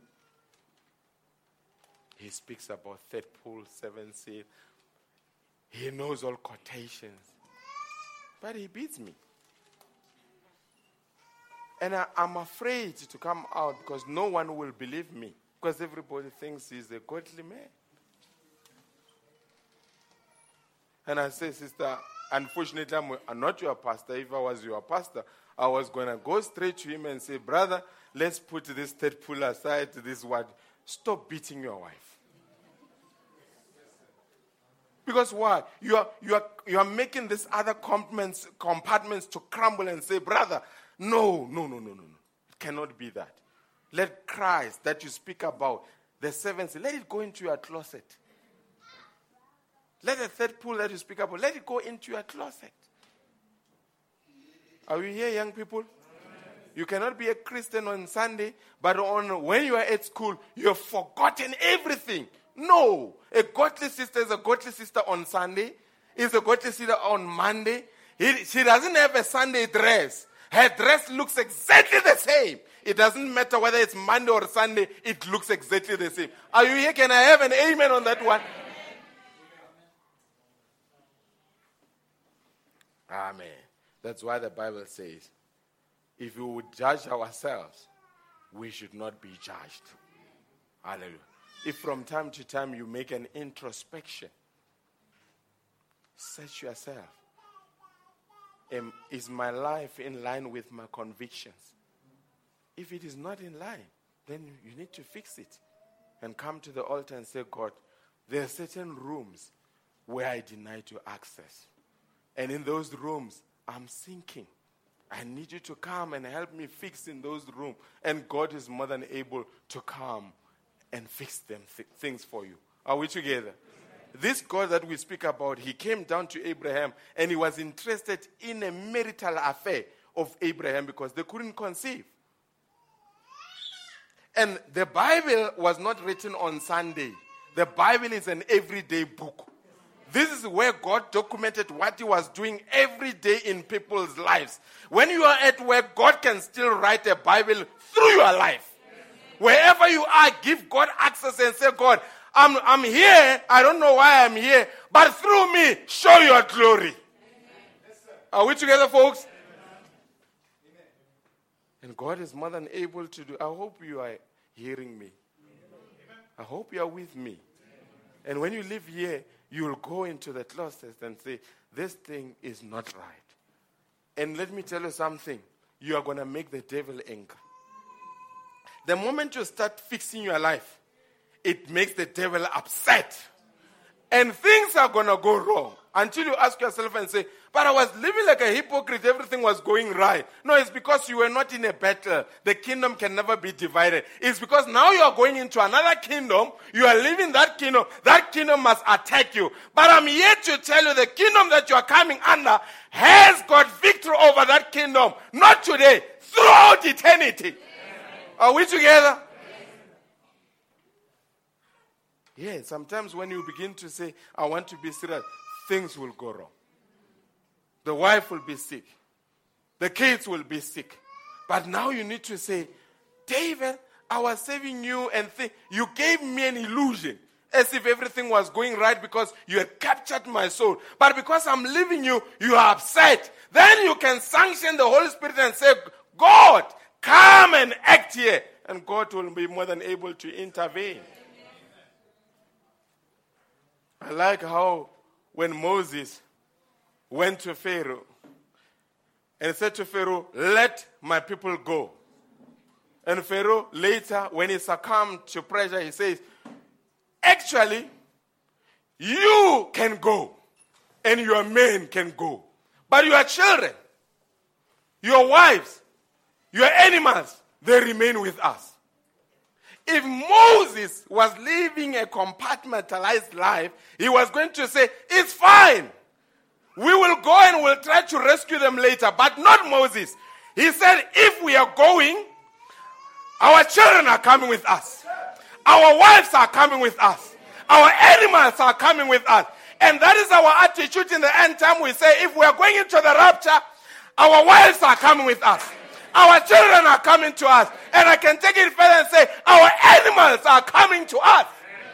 He speaks about third pole, seven seal. He knows all quotations. But he beats me. And I, I'm afraid to come out because no one will believe me. Because everybody thinks he's a godly man. And I say, sister, unfortunately, I'm, I'm not your pastor. If I was your pastor, I was going to go straight to him and say, brother, let's put this third pole aside, this word. Stop beating your wife. Because why? You are, you are, you are making these other compartments, compartments to crumble and say, brother, no, no, no, no, no, no. It cannot be that. Let Christ that you speak about, the seventh, let it go into your closet. Let the third pole that you speak about, let it go into your closet. Are you here, young people? You cannot be a Christian on Sunday, but on when you are at school, you have forgotten everything. No. A godly sister is a godly sister on Sunday. Is a godly sister on Monday. He, she doesn't have a Sunday dress. Her dress looks exactly the same. It doesn't matter whether it's Monday or Sunday. It looks exactly the same. Are you here? Can I have an amen on that one? Amen. That's why the Bible says, if we would judge ourselves, we should not be judged. Hallelujah. If from time to time you make an introspection, search yourself. Um, is my life in line with my convictions? If it is not in line, then you need to fix it. And come to the altar and say, God, there are certain rooms where I deny to access. And in those rooms, I'm sinking. I need you to come and help me fix in those rooms. And God is more than able to come and fix them th- things for you. Are we together? Amen. This God that we speak about, he came down to Abraham and he was interested in a marital affair of Abraham because they couldn't conceive. And the Bible was not written on Sunday. The Bible is an everyday book. This is where God documented what he was doing every day in people's lives. When you are at work, God can still write a Bible through your life. Wherever you are, give God access and say, God, I'm, I'm here. I don't know why I'm here. But through me, show your glory. Yes, are we together, folks? Amen. And God is more than able to do. I hope you are hearing me. Amen. I hope you are with me. Amen. And when you live here, you will go into the closet and say, this thing is not right. And let me tell you something. You are going to make the devil angry. The moment you start fixing your life, it makes the devil upset. And things are going to go wrong until you ask yourself and say, but I was living like a hypocrite. Everything was going right. No, it's because you were not in a battle. The kingdom can never be divided. It's because now you are going into another kingdom. You are living that kingdom. That kingdom must attack you. But I'm here to tell you the kingdom that you are coming under has got victory over that kingdom. Not today, throughout eternity. Are we together? Yeah, sometimes when you begin to say, I want to be serious, things will go wrong. The wife will be sick. The kids will be sick. But now you need to say, David, I was saving you and th- you gave me an illusion. As if everything was going right because you had captured my soul. But because I'm leaving you, you are upset. then you can sanction the Holy Spirit and say, God, come and act here. And God will be more than able to intervene. I like how when Moses went to Pharaoh and said to Pharaoh, let my people go. And Pharaoh later, when he succumbed to pressure, he says, actually, you can go and your men can go. But your children, your wives, your animals, they remain with us. If Moses was living a compartmentalized life, he was going to say, it's fine. We will go and we'll try to rescue them later. But not Moses. He said, if we are going, our children are coming with us. Our wives are coming with us. Our animals are coming with us. And that is our attitude in the end time. We say, if we are going into the rapture, our wives are coming with us. Our children are coming to us. And I can take it further and say, our animals are coming to us.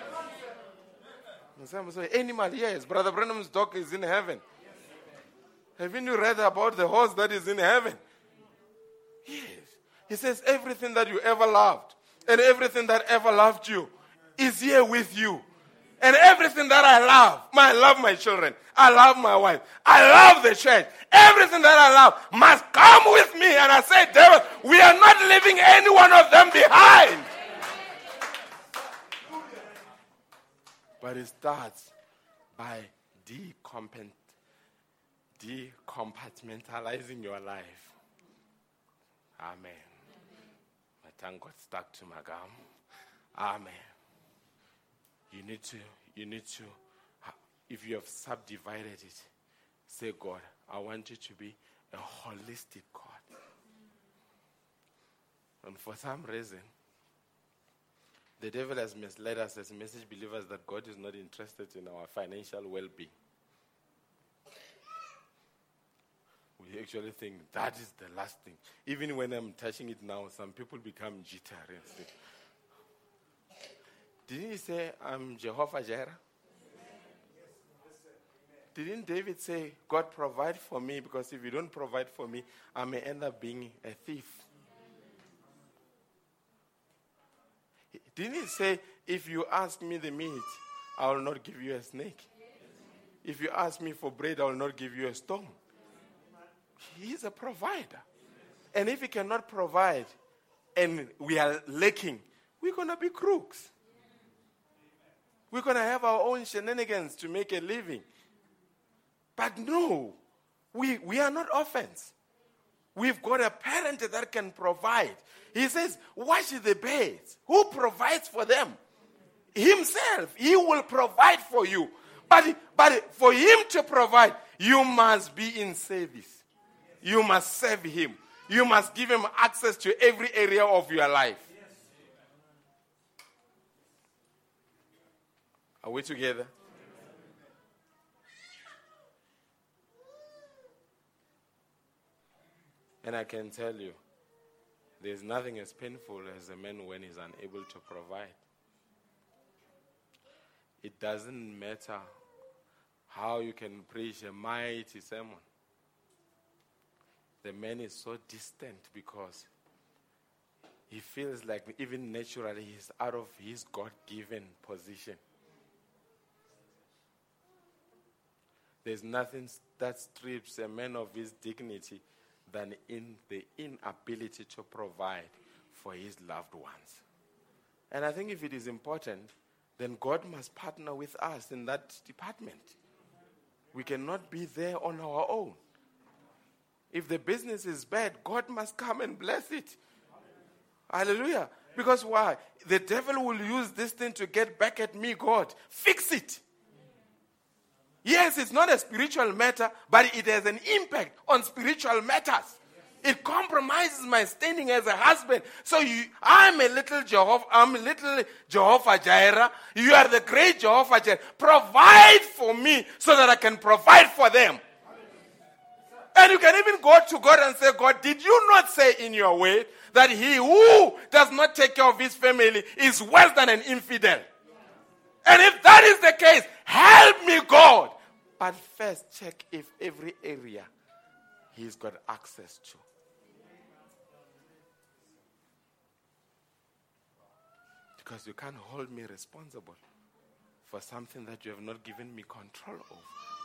Some say, animal, yes. Brother Branham's dog is in heaven. Haven't you read about the horse that is in heaven? Yes. He says, everything that you ever loved and everything that ever loved you is here with you. And everything that I love, I love my children, I love my wife, I love the church. Everything that I love must come with me. And I say, devil, we are not leaving any one of them behind. But it starts by decompen- decompartmentalizing your life. Amen. My tongue got stuck to my gum. Amen. You need to, you need to, if you have subdivided it, say, God, I want you to be a holistic God. And for some reason, the devil has misled us as message believers that God is not interested in our financial well-being. We actually think that is the last thing. Even when I'm touching it now, some people become jittery and say, didn't he say, I'm Jehovah Jireh? Didn't David say, God provide for me, because if you don't provide for me, I may end up being a thief? Didn't he say, if you ask me the meat, I will not give you a snake? If you ask me for bread, I will not give you a stone. He is a provider. And if he cannot provide and we are lacking, we're going to be crooks. We're going to have our own shenanigans to make a living. But no, we, we are not orphans. We've got a parent that can provide. He says, watch the birds. Who provides for them? Himself. He will provide for you. But, but for him to provide, you must be in service. You must serve him. You must give him access to every area of your life. Are we together? And I can tell you, there's nothing as painful as a man when he's unable to provide. It doesn't matter how you can preach a mighty sermon. The man is so distant because he feels like even naturally he's out of his God-given position. There's nothing that strips a man of his dignity than in the inability to provide for his loved ones. And I think if it is important, then God must partner with us in that department. We cannot be there on our own. If the business is bad, God must come and bless it. Hallelujah. Because why? The devil will use this thing to get back at me, God. Fix it. Yes, it's not a spiritual matter, but it has an impact on spiritual matters. It compromises my standing as a husband. So you, I'm a little Jehovah, I'm a little Jehovah Jireh. You are the great Jehovah Jireh. Provide for me so that I can provide for them. And you can even go to God and say, God, did you not say in your word that he who does not take care of his family is worse than an infidel? And if that is the case, help me, God. But first, check if every area he's got access to. Because you can't hold me responsible for something that you have not given me control over.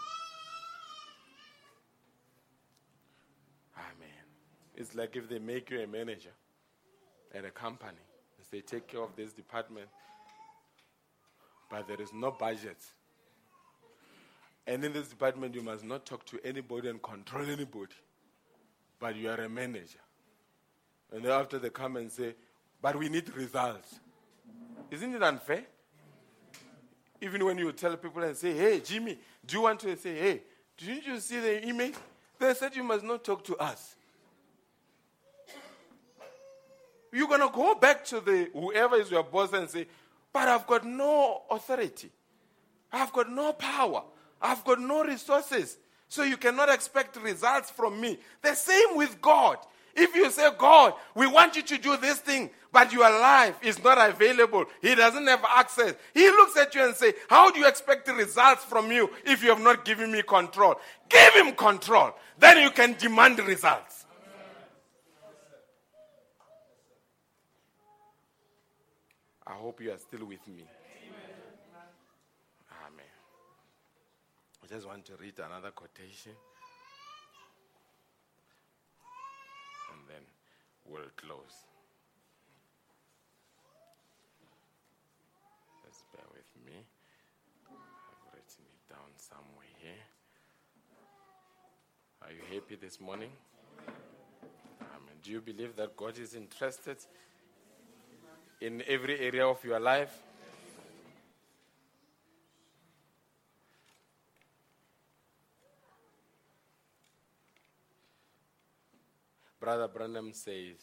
Amen. It's like if they make you a manager at a company and say, take care of this department, but there is no budget. And in this department, you must not talk to anybody and control anybody. But you are a manager. And then after they come and say, but we need results. Isn't it unfair? Even when you tell people and say, hey, Jimmy, do you want to say, hey, didn't you see the email? They said you must not talk to us. You're going to go back to the whoever is your boss and say, but I've got no authority. I've got no power. I've got no resources. So you cannot expect results from me. The same with God. If you say, God, we want you to do this thing, but your life is not available, he doesn't have access. He looks at you and says, how do you expect the results from you if you have not given me control? Give him control. Then you can demand results. I hope you are still with me. Amen. I just want to read another quotation. And then we'll close. Just bear with me. I've written it down somewhere here. Are you happy this morning? Amen. Do you believe that God is interested in every area of your life? Brother Branham says,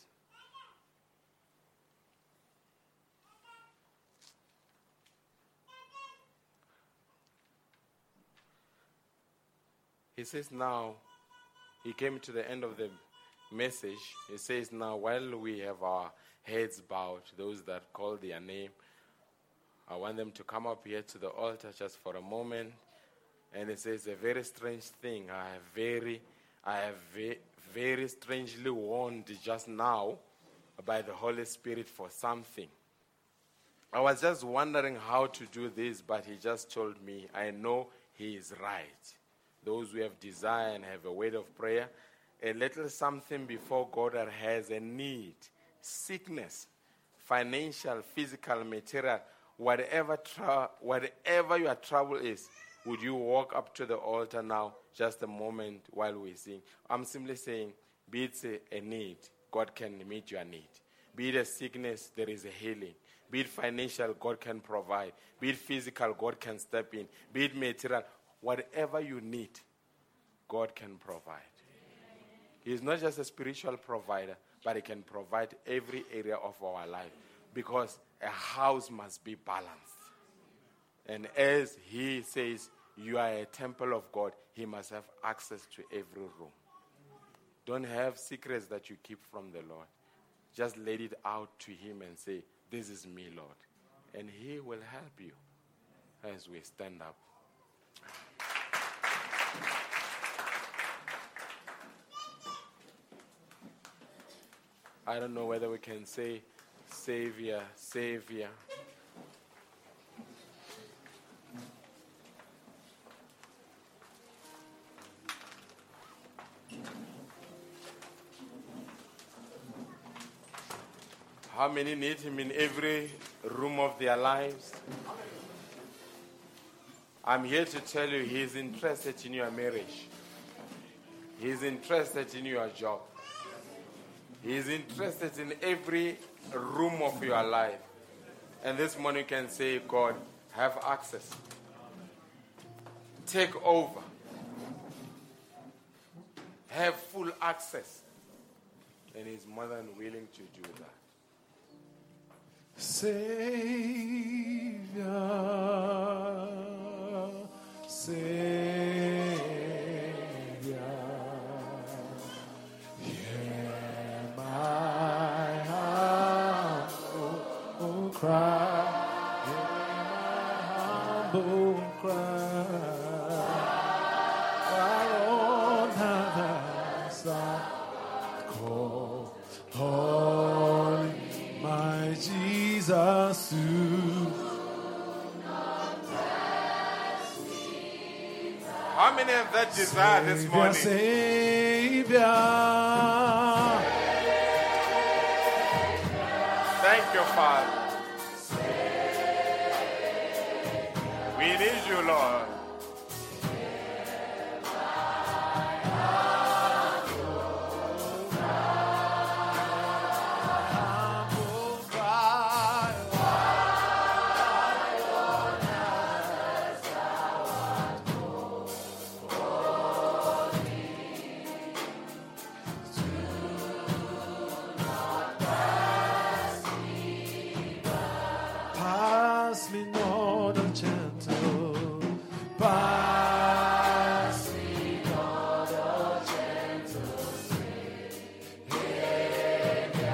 he says now, he came to the end of the message. He says now, while we have our heads bowed, those that call their name, I want them to come up here to the altar just for a moment. And it says a very strange thing. I have very, I have very, very strangely warned just now by the Holy Spirit for something. I was just wondering how to do this, but he just told me, I know he is right. Those who have desire and have a word of prayer, a little something before God that has a need, sickness, financial, physical, material, whatever, tra- whatever your trouble is, would you walk up to the altar now, just a moment while we sing? I'm simply saying, be it a, a need, God can meet your need. Be it a sickness, there is a healing. Be it financial, God can provide. Be it physical, God can step in. Be it material, whatever you need, God can provide. He is not just a spiritual provider, but he can provide every area of our life, because a house must be balanced. And as he says, you are a temple of God, he must have access to every room. Don't have secrets that you keep from the Lord. Just let it out to him and say, this is me, Lord. And he will help you as we stand up. I don't know whether we can say, Savior, Savior. How many need him in every room of their lives? I'm here to tell you, he is interested in your marriage. He is interested in your job. He is interested in every room of your life. And this morning you can say, God, have access. Take over. Have full access. And he's more than willing to do that. Savior, Savior, hear my humble cry, hear my humble cry, I don't have Jesus to How many have that desire this Savior, morning? Savior. Thank you, Father. We need you, Lord. Pass me not a gentle, pass me not a gentle Savior.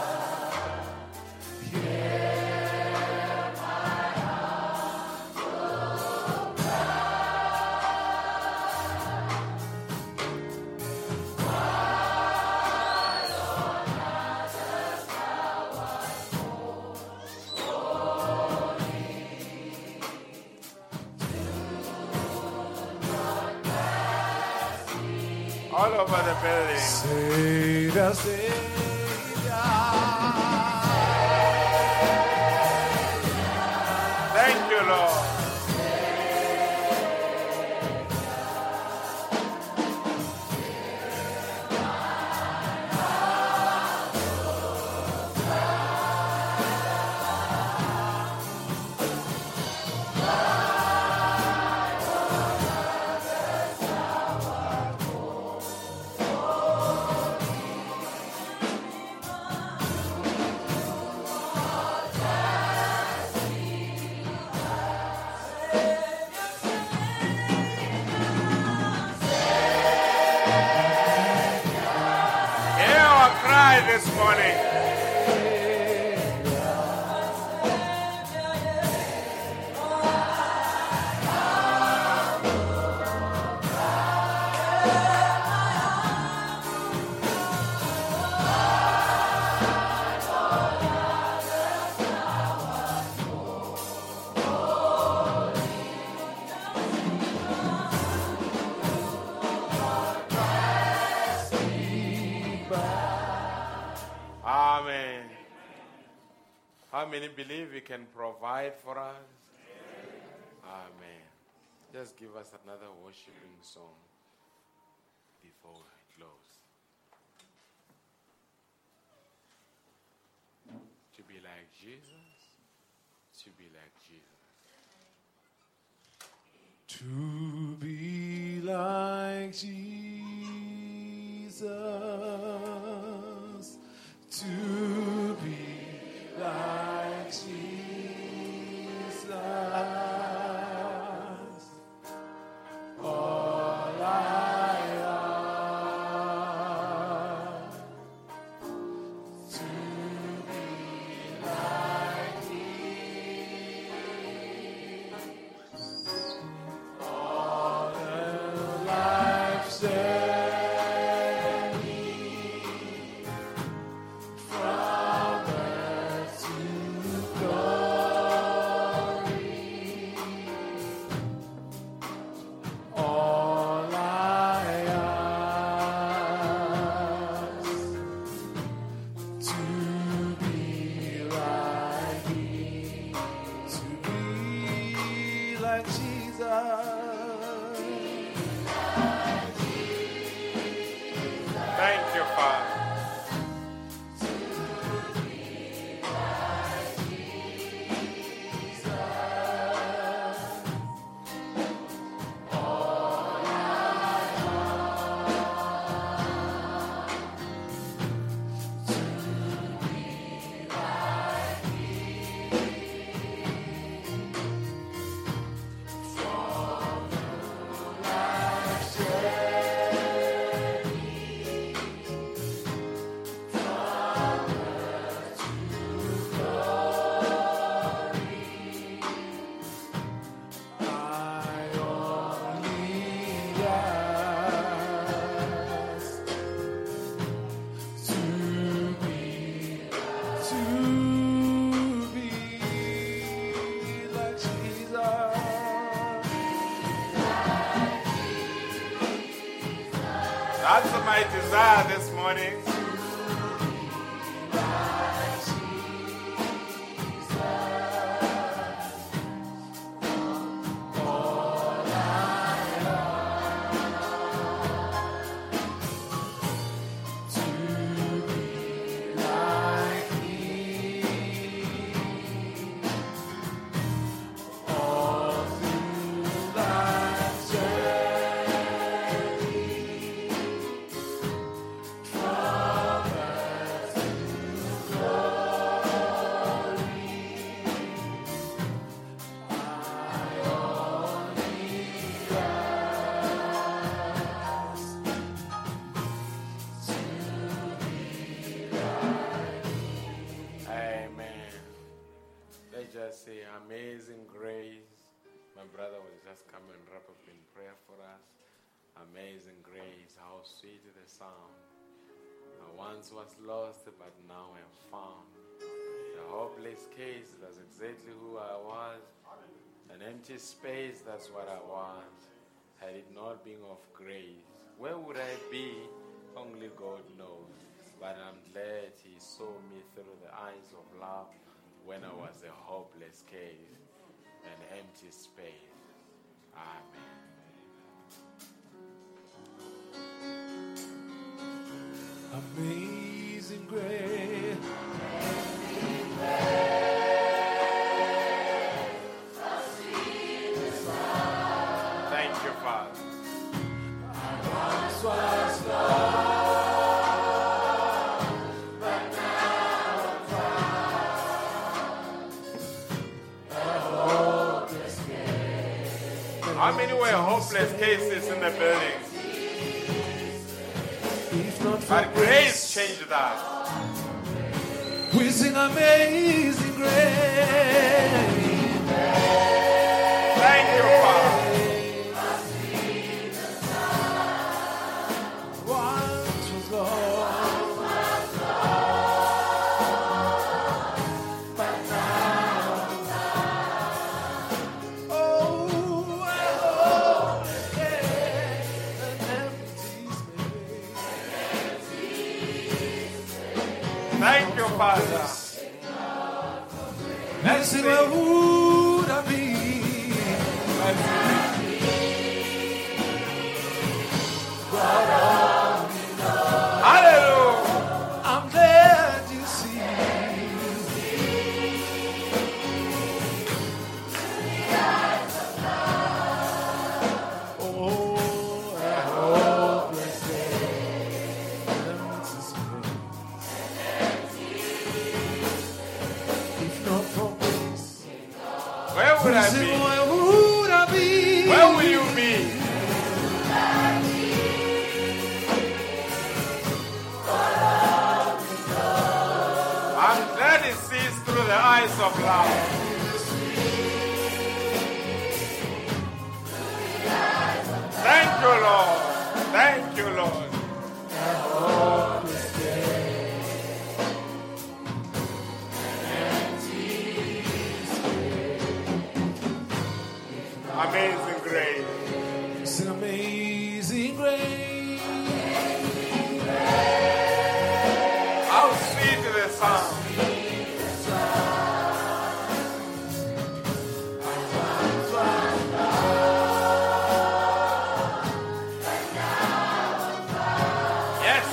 Hear my humble All over the building. Savior, Savior. Thank you, Lord. Hear our cry this morning. Amen. How many believe He can provide for us? Amen. Just give us another worshiping song before we close. To be like Jesus, to be like Jesus. To be like Jesus, to be like Jesus, all I am, to be like Him. All the life's journey from earth to That's my desire this morning. Say amazing grace. My brother will just come and wrap up in prayer for us. Amazing grace, how sweet the sound. I once was lost, but now I am found. A hopeless case, that's exactly who I was. An empty space, that's what I was. Had it not been of grace, where would I be? Only God knows. But I'm glad He saw me through the eyes of love. When I was a hopeless cave, an empty space. Amen. Amazing grace. Thank you, Father. Once was lost. How many were hopeless cases in the building? But grace changed that. We sing amazing grace. Thank you, Father. Once was lost. Thank you, Father. Let's sing where would I be? Hallelujah. I'm there to see. Oh, I hope they say. Where would I be? Where would I be? Where will you be? I'm glad He sees through the eyes of love. Thank you, Lord. Thank you, Lord. Amazing grace. It's an amazing grace. How sweet the sound. Yes.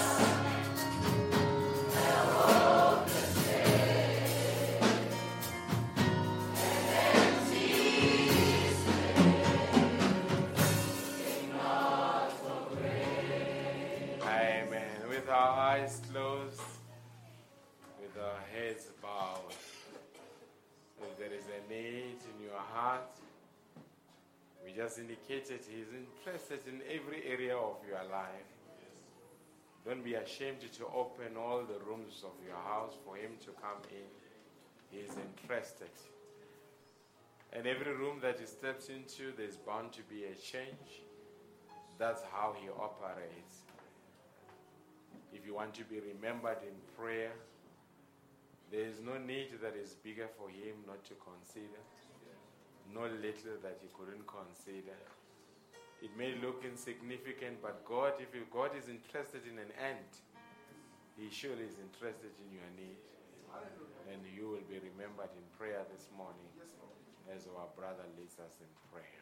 Amen. With our eyes closed, with our heads bowed, if there is a need in your heart, we just indicated He's interested in every area of your life. Don't be ashamed to open all the rooms of your house for Him to come in. He is interested. And every room that He steps into, there's bound to be a change. That's how He operates. If you want to be remembered in prayer, there is no need that is bigger for Him not to consider. No little that He couldn't consider. It may look insignificant, but God, if you- God is interested in an end, He surely is interested in your need. And you will be remembered in prayer this morning as our brother leads us in prayer.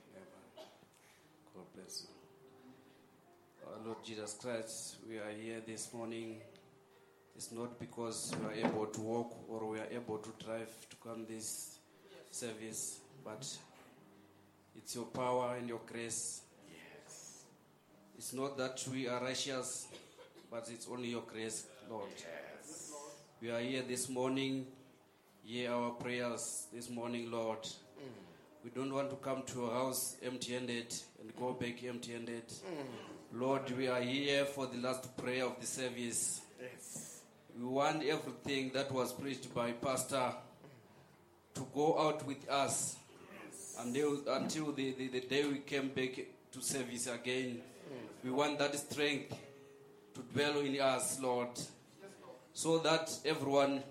God bless you. Our Lord Jesus Christ, we are here this morning. It's not because we are able to walk or we are able to drive to come this service, but it's your power and your grace. Yes. It's not that we are righteous, but it's only your grace, Lord. Yes. We are here this morning. Hear our prayers this morning, Lord. We don't want to come to your house empty-handed and go back empty-handed. Lord, we are here for the last prayer of the service. Yes. We want everything that was preached by Pastor to go out with us until, until the, the, the day we came back to service again. We want that strength to dwell in us, Lord, so that everyone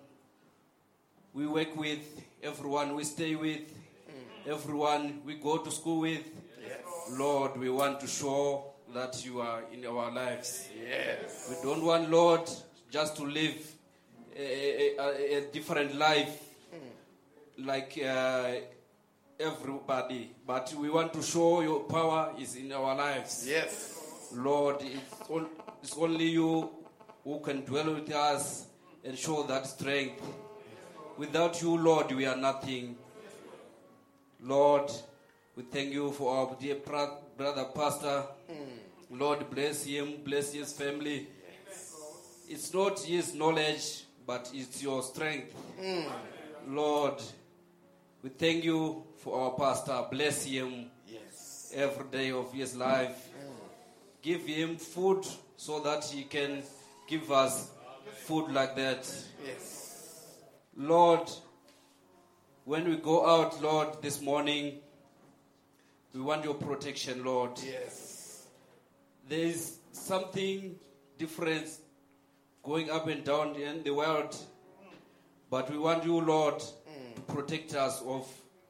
we work with, everyone we stay with, everyone we go to school with, Yes. Lord, we want to show that you are in our lives. Yes. We don't want, Lord, just to live a, a, a different life like uh, everybody, but we want to show your power is in our lives. Yes. Lord, it's, on, it's only you who can dwell with us and show that strength. Without you, Lord, we are nothing. Lord, we thank you for our dear bro- brother pastor. Lord, bless him, bless his family. It's not his knowledge, but it's your strength. Lord, we thank you for our pastor. Bless him Yes. every day of his life. Give him food so that he can give us food like that. Yes. Lord, when we go out, Lord, this morning, we want your protection, Lord. Yes. There is something different going up and down in the world, but we want you, Lord, to protect us of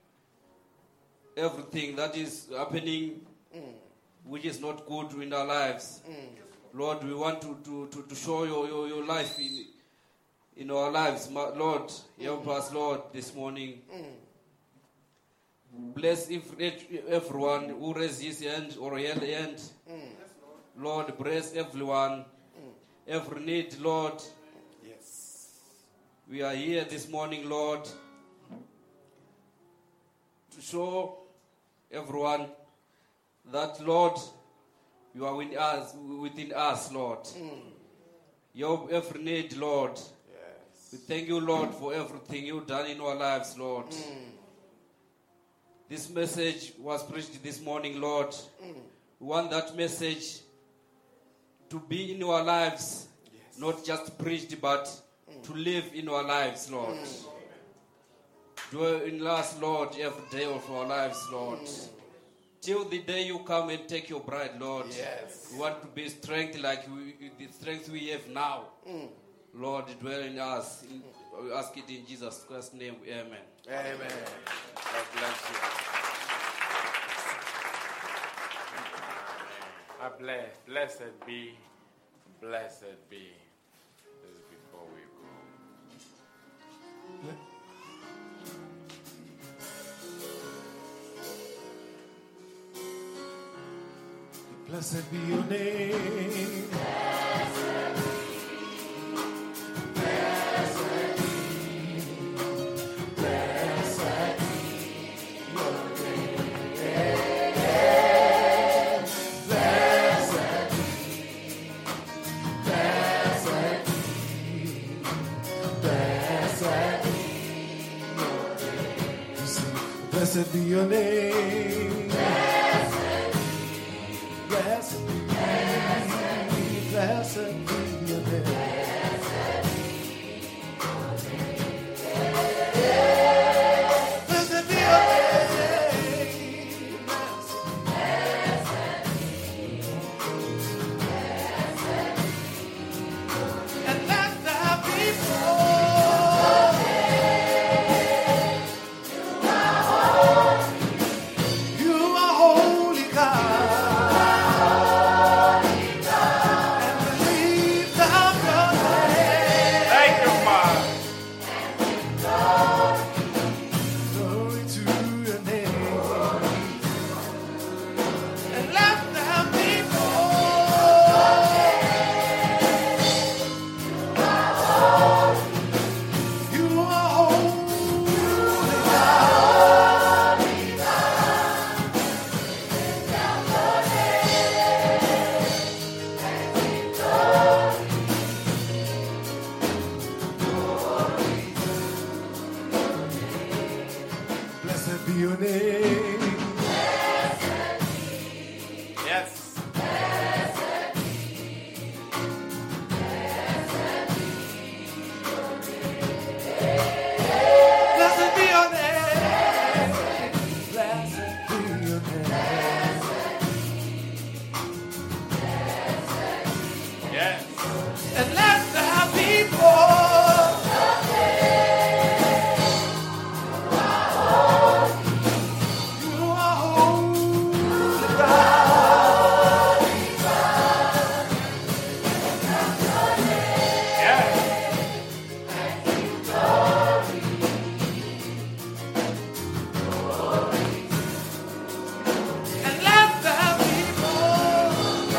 everything that is happening which is not good in our lives. Lord, we want to, to, to, to show your, your, your life in, in our lives. Ma- Lord, help us, Lord, this morning. Bless if, everyone who raised his hand or held hand. Lord, bless everyone. Every need, Lord. Yes. We are here this morning, Lord, to show everyone that, Lord, you are within us, within us, Lord. Your every need, Lord. Yes. We thank you, Lord, for everything you've done in our lives, Lord. This message was preached this morning, Lord. We want that message to be in our lives, Yes. not just preached, but to live in our lives, Lord. Dwell in us, Lord, every day of our lives, Lord. Till the day you come and take your bride, Lord. Yes. We want to be strength like we, the strength we have now. Lord, dwell in us. In, we ask it in Jesus Christ's name. Amen. Amen. God bless you. I bless, blessed be, blessed be. This is before we go. Blessed be your name. Blessed be your name. Blessed be, blessed be your name. Blessed be your name. And let there be more. You are holy God. Yes. And let the people you are holy God. Yes. And let the people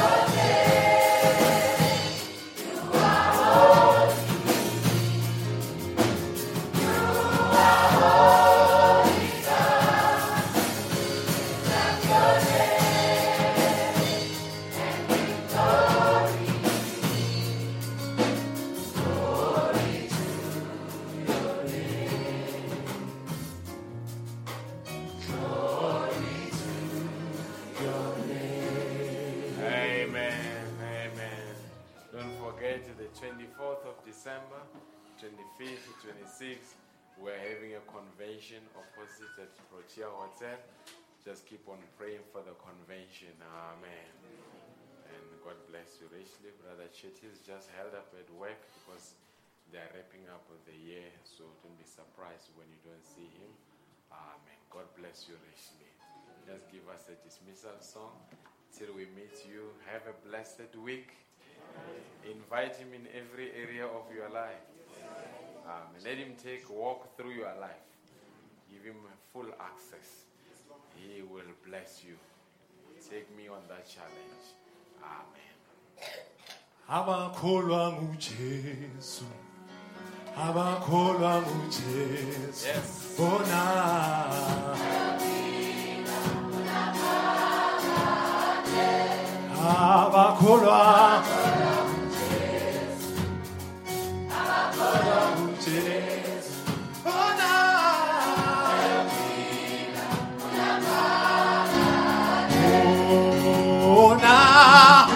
Amen. Amen. Don't forget the twenty-fourth of December, twenty-fifth, twenty-sixth, we're having a convention opposite at Protea Hotel. Just keep on praying for the convention. Amen. And God bless you richly. Brother Chetty's just held up at work because they're wrapping up the year, so don't be surprised when you don't see him. Amen. God bless you richly. Just give us a dismissal song. Till we meet you, have a blessed week. Invite him in every area of your life. Um, let him take walk through your life. Give him full access. He will bless you. Take me on that challenge. Amen. abakholwa nguJesu abakholwa nguJesu Yes. bona abakholwa abakholwa nguJesu bona bona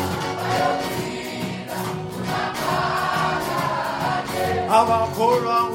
abakholwa